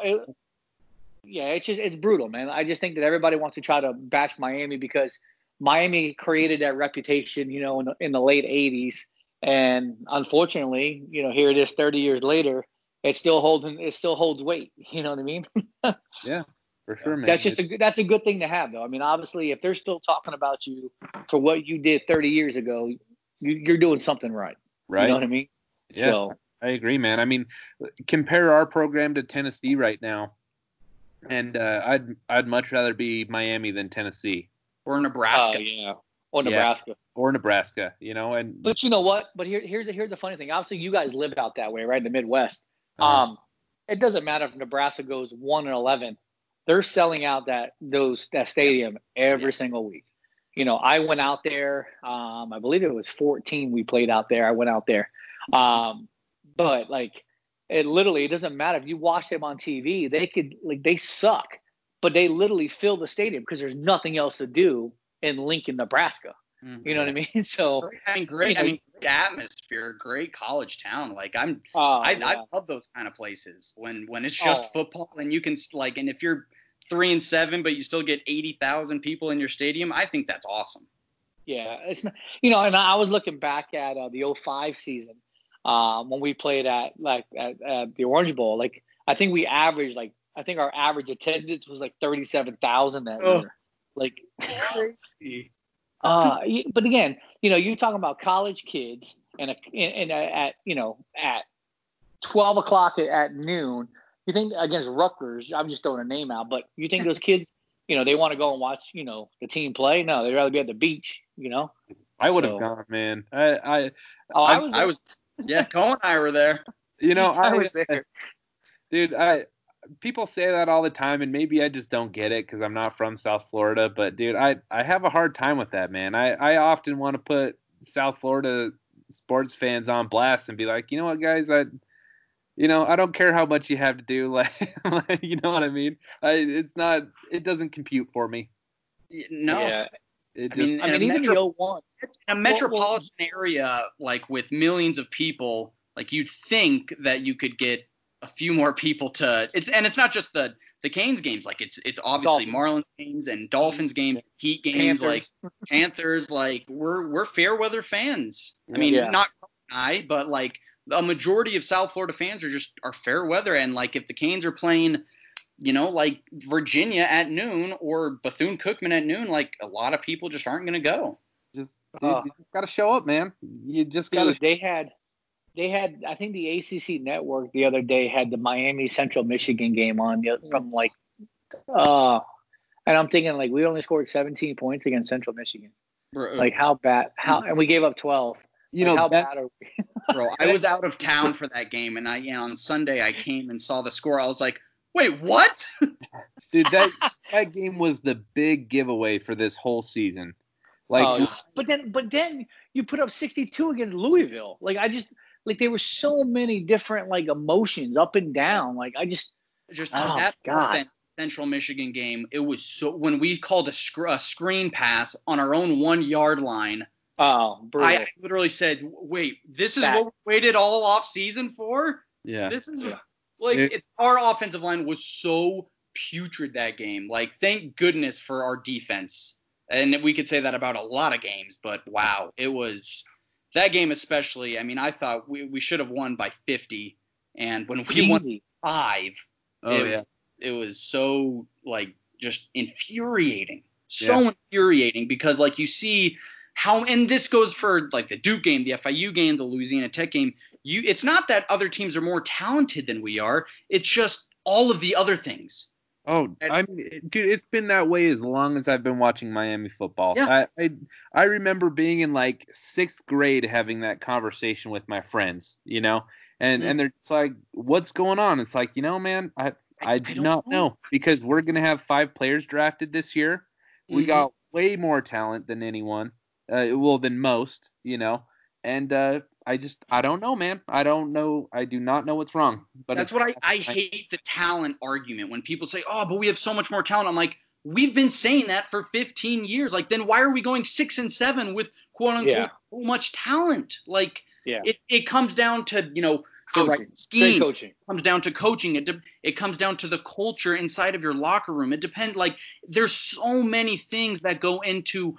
Speaker 4: it's brutal, man. I just think that everybody wants to try to bash Miami because Miami created that reputation, you know, in the late 80s. And unfortunately, you know, here it is 30 years later, it still holds weight. You know what I mean?
Speaker 5: Yeah, for sure, man.
Speaker 4: That's a good thing to have, though. I mean, obviously, if they're still talking about you for what you did 30 years ago, you're doing something right.
Speaker 5: Right.
Speaker 4: You know what I mean?
Speaker 5: Yeah,
Speaker 4: so,
Speaker 5: I agree, man. I mean, compare our program to Tennessee right now, and I'd much rather be Miami than Tennessee.
Speaker 2: Or Nebraska.
Speaker 4: Or Nebraska.
Speaker 5: Or Nebraska, you know. But
Speaker 4: you know what? But here's the funny thing. Obviously, you guys live out that way, right, in the Midwest. It doesn't matter if Nebraska goes 1-11. They're selling out that stadium every single week. You know, I went out there. I believe it was 14 we played out there. I went out there. But like, it doesn't matter if you watch them on TV. They suck, but they literally fill the stadium because there's nothing else to do in Lincoln, Nebraska. You know what I mean? So
Speaker 2: great atmosphere, great college town. Like I love those kind of places when it's just football and you can and if you're 3-7 but you still get 80,000 people in your stadium, I think that's awesome.
Speaker 4: Yeah, it's not, and I was looking back at the 05 season when we played at the Orange Bowl. Like I think we averaged our average attendance was like 37,000 that year. Like crazy. But again, you're talking about college kids and at 12 o'clock at noon. You think against Rutgers? I'm just throwing a name out, but you think those kids, they want to go and watch, the team play? No, they'd rather be at the beach.
Speaker 5: I would have gone, man.
Speaker 2: I was. Yeah, Cole and I were there.
Speaker 4: I was there.
Speaker 5: Dude, people say that all the time, and maybe I just don't get it because I'm not from South Florida. But, dude, I have a hard time with that, man. I often want to put South Florida sports fans on blast and be like, you know what, guys, I don't care how much you have to do. Like you know what I mean? It doesn't compute for me.
Speaker 2: No.
Speaker 4: Yeah.
Speaker 2: Even
Speaker 4: the 01.
Speaker 2: In a metropolitan area, like with millions of people, like you'd think that you could get a few more people to it's not just the Canes games, like it's obviously Marlins games and Dolphins games, Heat games,
Speaker 4: Panthers.
Speaker 2: like Panthers, like we're fair weather fans. I mean, not I, but like a majority of South Florida fans are fair weather, and like if the Canes are playing, like Virginia at noon or Bethune-Cookman at noon, like a lot of people just aren't gonna go.
Speaker 5: You just gotta show up, man. You just gotta.
Speaker 4: They had, I think the ACC network the other day had the Miami Central Michigan game on from and I'm thinking like we only scored 17 points against Central Michigan. Like how bad? And we gave up 12. How bad are we?
Speaker 2: Bro, I was out of town for that game, and on Sunday I came and saw the score. I was like, wait, what?
Speaker 5: Dude, that game was the big giveaway for this whole season. Like,
Speaker 4: but then you put up 62 against Louisville. There were so many different emotions up and down.
Speaker 2: That Central Michigan game, it was so when we called a screen pass on our own 1 yard line.
Speaker 4: Oh, brutal.
Speaker 2: I literally said, wait, this is what we waited all off season for?
Speaker 5: Yeah.
Speaker 2: This is our offensive line was so putrid that game. Like, thank goodness for our defense. And we could say that about a lot of games, but wow, it was that game especially. I mean, I thought we should have won by 50, and when we won 5, it was so just infuriating, infuriating because you see how, and this goes for the Duke game, the FIU game, the Louisiana Tech game. It's not that other teams are more talented than we are. It's just all of the other things.
Speaker 5: Oh, I mean, dude, it's been that way as long as I've been watching Miami football. Yeah. I remember being in 6th grade having that conversation with my friends, and they're just like, what's going on? It's like, man, I do not know because we're going to have 5 players drafted this year. We got way more talent than anyone, than most, and I don't know, man. I don't know. I do not know what's wrong. But
Speaker 2: that's what I hate, the talent argument. When people say, oh, but we have so much more talent. I'm like, we've been saying that for 15 years. Then why are we going 6-7 with quote unquote so much talent? It comes down to, the right scheme.
Speaker 4: Great coaching.
Speaker 2: It comes down to coaching. It comes down to the culture inside of your locker room. It depends. There's so many things that go into,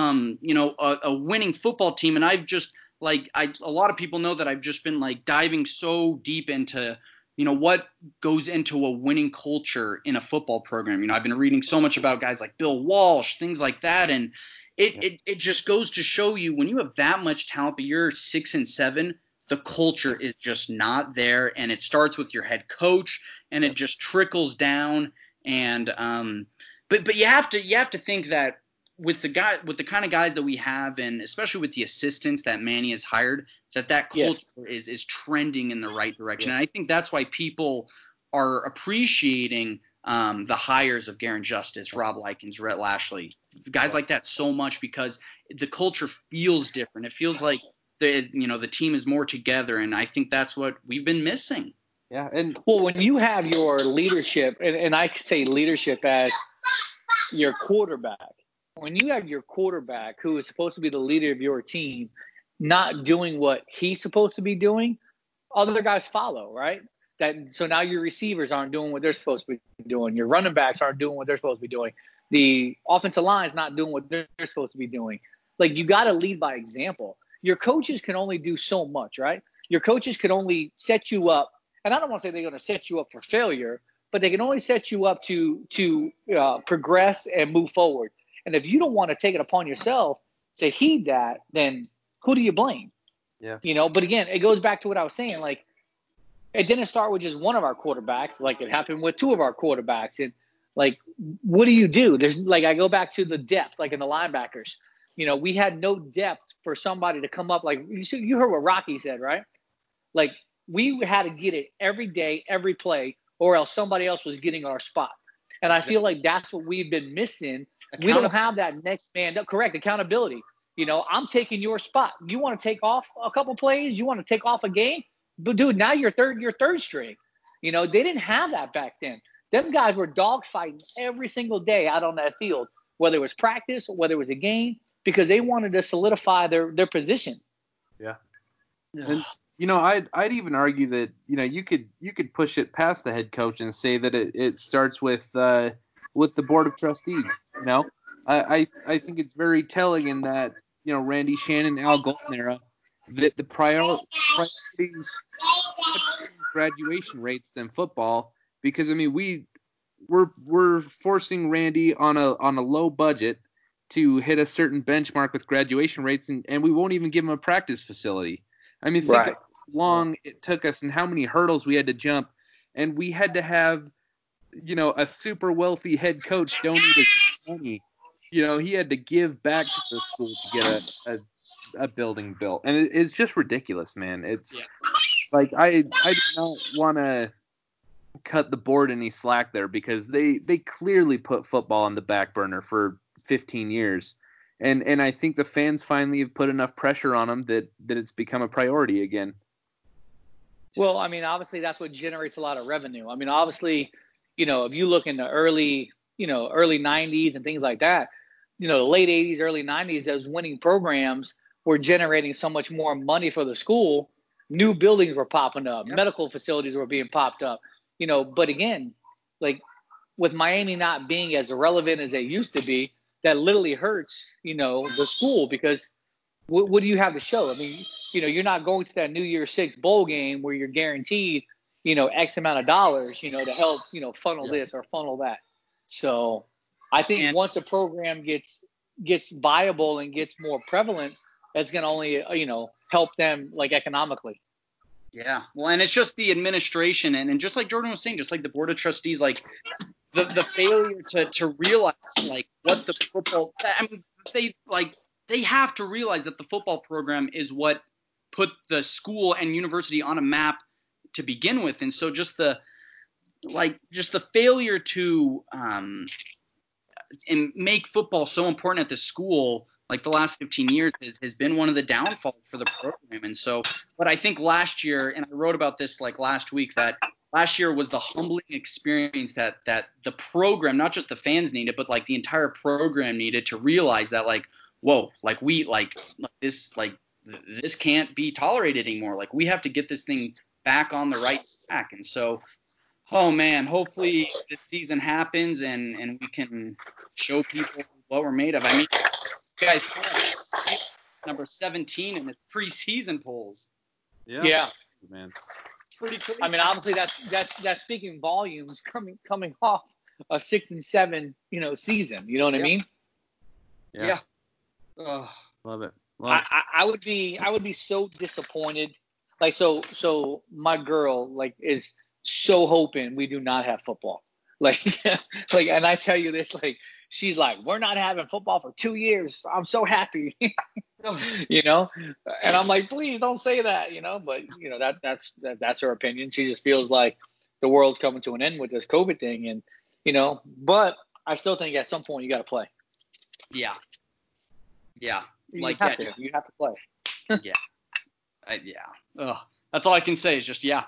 Speaker 2: a winning football team. And I've just, a lot of people know that I've just been diving so deep into, what goes into a winning culture in a football program. I've been reading so much about guys like Bill Walsh, things like that. And it just goes to show you when you have that much talent, but you're 6-7, the culture is just not there. And it starts with your head coach and it just trickles down. And, but you have to think that with the kind of guys that we have, and especially with the assistants that Manny has hired, that culture is trending in the right direction. And I think that's why people are appreciating the hires of Garen Justice, Rob Likens, Rhett Lashley, guys like that so much, because the culture feels different. It feels like the team is more together, and I think that's what we've been missing.
Speaker 5: Yeah, and
Speaker 4: well, when you have your leadership, and I say leadership as your quarterback, when you have your quarterback who is supposed to be the leader of your team not doing what he's supposed to be doing, other guys follow, right? So now your receivers aren't doing what they're supposed to be doing. Your running backs aren't doing what they're supposed to be doing. The offensive line is not doing what they're supposed to be doing. Like, you got to lead by example. Your coaches can only do so much, right? Your coaches can only set you up, and I don't want to say they're going to set you up for failure, but they can only set you up to progress and move forward. And if you don't want to take it upon yourself to heed that, then who do you blame?
Speaker 5: Yeah.
Speaker 4: But again, it goes back to what I was saying. Like, it didn't start with just one of our quarterbacks. Like, it happened with two of our quarterbacks. And, like, what do you do? There's, like, I go back to the depth, like in the linebackers. We had no depth for somebody to come up. Like, you heard what Rocky said, right? Like, we had to get it every day, every play, or else somebody else was getting our spot. And I feel like that's what we've been missing. We don't have that next man. Correct, accountability. I'm taking your spot. You want to take off a couple plays? You want to take off a game? But, dude, now you're third string. They didn't have that back then. Them guys were dogfighting every single day out on that field, whether it was practice or whether it was a game, because they wanted to solidify their position.
Speaker 5: Yeah. And I'd even argue that you could push it past the head coach and say that it starts with the board of trustees. I think it's very telling in that Randy Shannon, Al Golden era, that the priorities graduation rates than football, because we're forcing Randy on a low budget to hit a certain benchmark with graduation rates, and we won't even give him a practice facility. I mean, think of how long it took us and how many hurdles we had to jump, and we had to have a super wealthy head coach donate his money. He had to give back to the school to get a building built, and it's just ridiculous, man. It's like I do not want to cut the board any slack there, because they clearly put football on the back burner for 15 years, and I think the fans finally have put enough pressure on them that it's become a priority again.
Speaker 4: Well, I mean, obviously that's what generates a lot of revenue. I mean, obviously, if you look in the early 90s and things like that, the late 80s, early 90s, those winning programs were generating so much more money for the school. New buildings were popping up. Yep. Medical facilities were being popped up. But again, like, with Miami not being as relevant as they used to be, that literally hurts, the school, because what do you have to show? I mean, you're not going to that New Year's Six bowl game where you're guaranteed, X amount of dollars, to help, funnel this or funnel that. So I think once the program gets viable and gets more prevalent, that's going to only, help them, like, economically.
Speaker 2: Yeah. Well, and it's just the administration, and just like Jordan was saying, just like the board of trustees, like the failure to realize, like, what the football, I mean, they have to realize that the football program is what put the school and university on a map to begin with. And so just the failure to and make football so important at the school, like the last 15 years, has been one of the downfalls for the program. And so, but I think last year, and I wrote about this like last week, that last year was the humbling experience that the program, not just the fans needed, but like the entire program needed to realize that, like, whoa, like this can't be tolerated anymore. Like, we have to get this thing back on the right track. And so, oh man, hopefully this season happens and we can show people what we're made of. I mean, guys, number 17 in the preseason polls.
Speaker 4: Yeah.
Speaker 5: Man.
Speaker 2: It's pretty crazy.
Speaker 4: I mean, obviously that's speaking volumes coming off a 6-7, season. You know what I mean?
Speaker 2: Yeah.
Speaker 5: Oh, love it.
Speaker 4: I would be so disappointed. Like, so my girl, like, is so hoping we do not have football. Like, and I tell you this, like, she's like, we're not having football for 2 years. I'm so happy. You know, and I'm like, please don't say that, you know, but you know, that's her opinion. She just feels like the world's coming to an end with this COVID thing. And, you know, but I still think at some point you got to play.
Speaker 2: Yeah. Yeah.
Speaker 4: You
Speaker 2: Like
Speaker 4: have
Speaker 2: that.
Speaker 4: to. You have to play.
Speaker 2: Yeah. Yeah. Ugh. That's all I can say is just, yeah.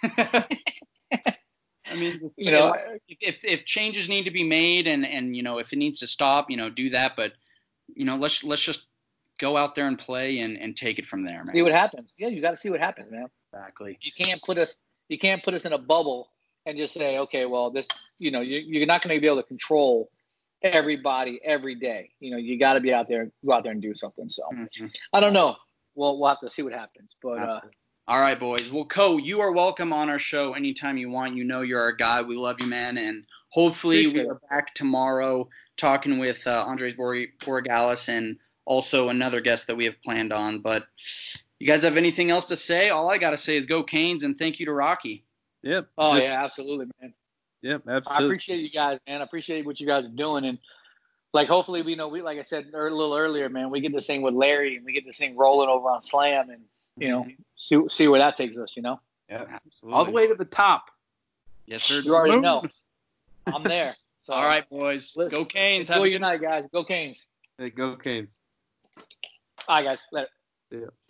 Speaker 2: I mean,
Speaker 4: You know,
Speaker 2: if changes need to be made and, you know, if it needs to stop, you know, do that. But, you know, let's just go out there and play and take it from there, man.
Speaker 4: see what happens. Yeah, you got to see what happens, man.
Speaker 2: Exactly.
Speaker 4: You can't put us in a bubble and just say, okay, well, this, you know, you're not going to be able to control everybody every day. You know, you got to go out there and do something. So I don't know. We'll have to see what happens. But
Speaker 2: all right, boys. Well, Co, you are welcome on our show anytime you want. You know you're our guy. We love you, man. And hopefully we are back tomorrow talking with Andres Borregales and also another guest that we have planned on. But you guys have anything else to say? All I got to say is go Canes and thank you to Rocky.
Speaker 5: Yep.
Speaker 4: Oh, yeah, absolutely, man.
Speaker 5: Yep, absolutely.
Speaker 4: I appreciate you guys, man. I appreciate what you guys are doing. And, like, hopefully we like I said a little earlier, man, we get this thing with Larry and we get this thing rolling over on Slam and, you know, see where that takes us, you know?
Speaker 5: Yeah,
Speaker 2: absolutely.
Speaker 5: All the way to the top.
Speaker 2: Yes, sir.
Speaker 4: You already know. I'm there. So,
Speaker 2: all right, boys. Go Canes.
Speaker 4: Enjoy your night, guys. Go Canes.
Speaker 5: Hey, go Canes.
Speaker 4: All right, guys. Later.
Speaker 5: Yeah.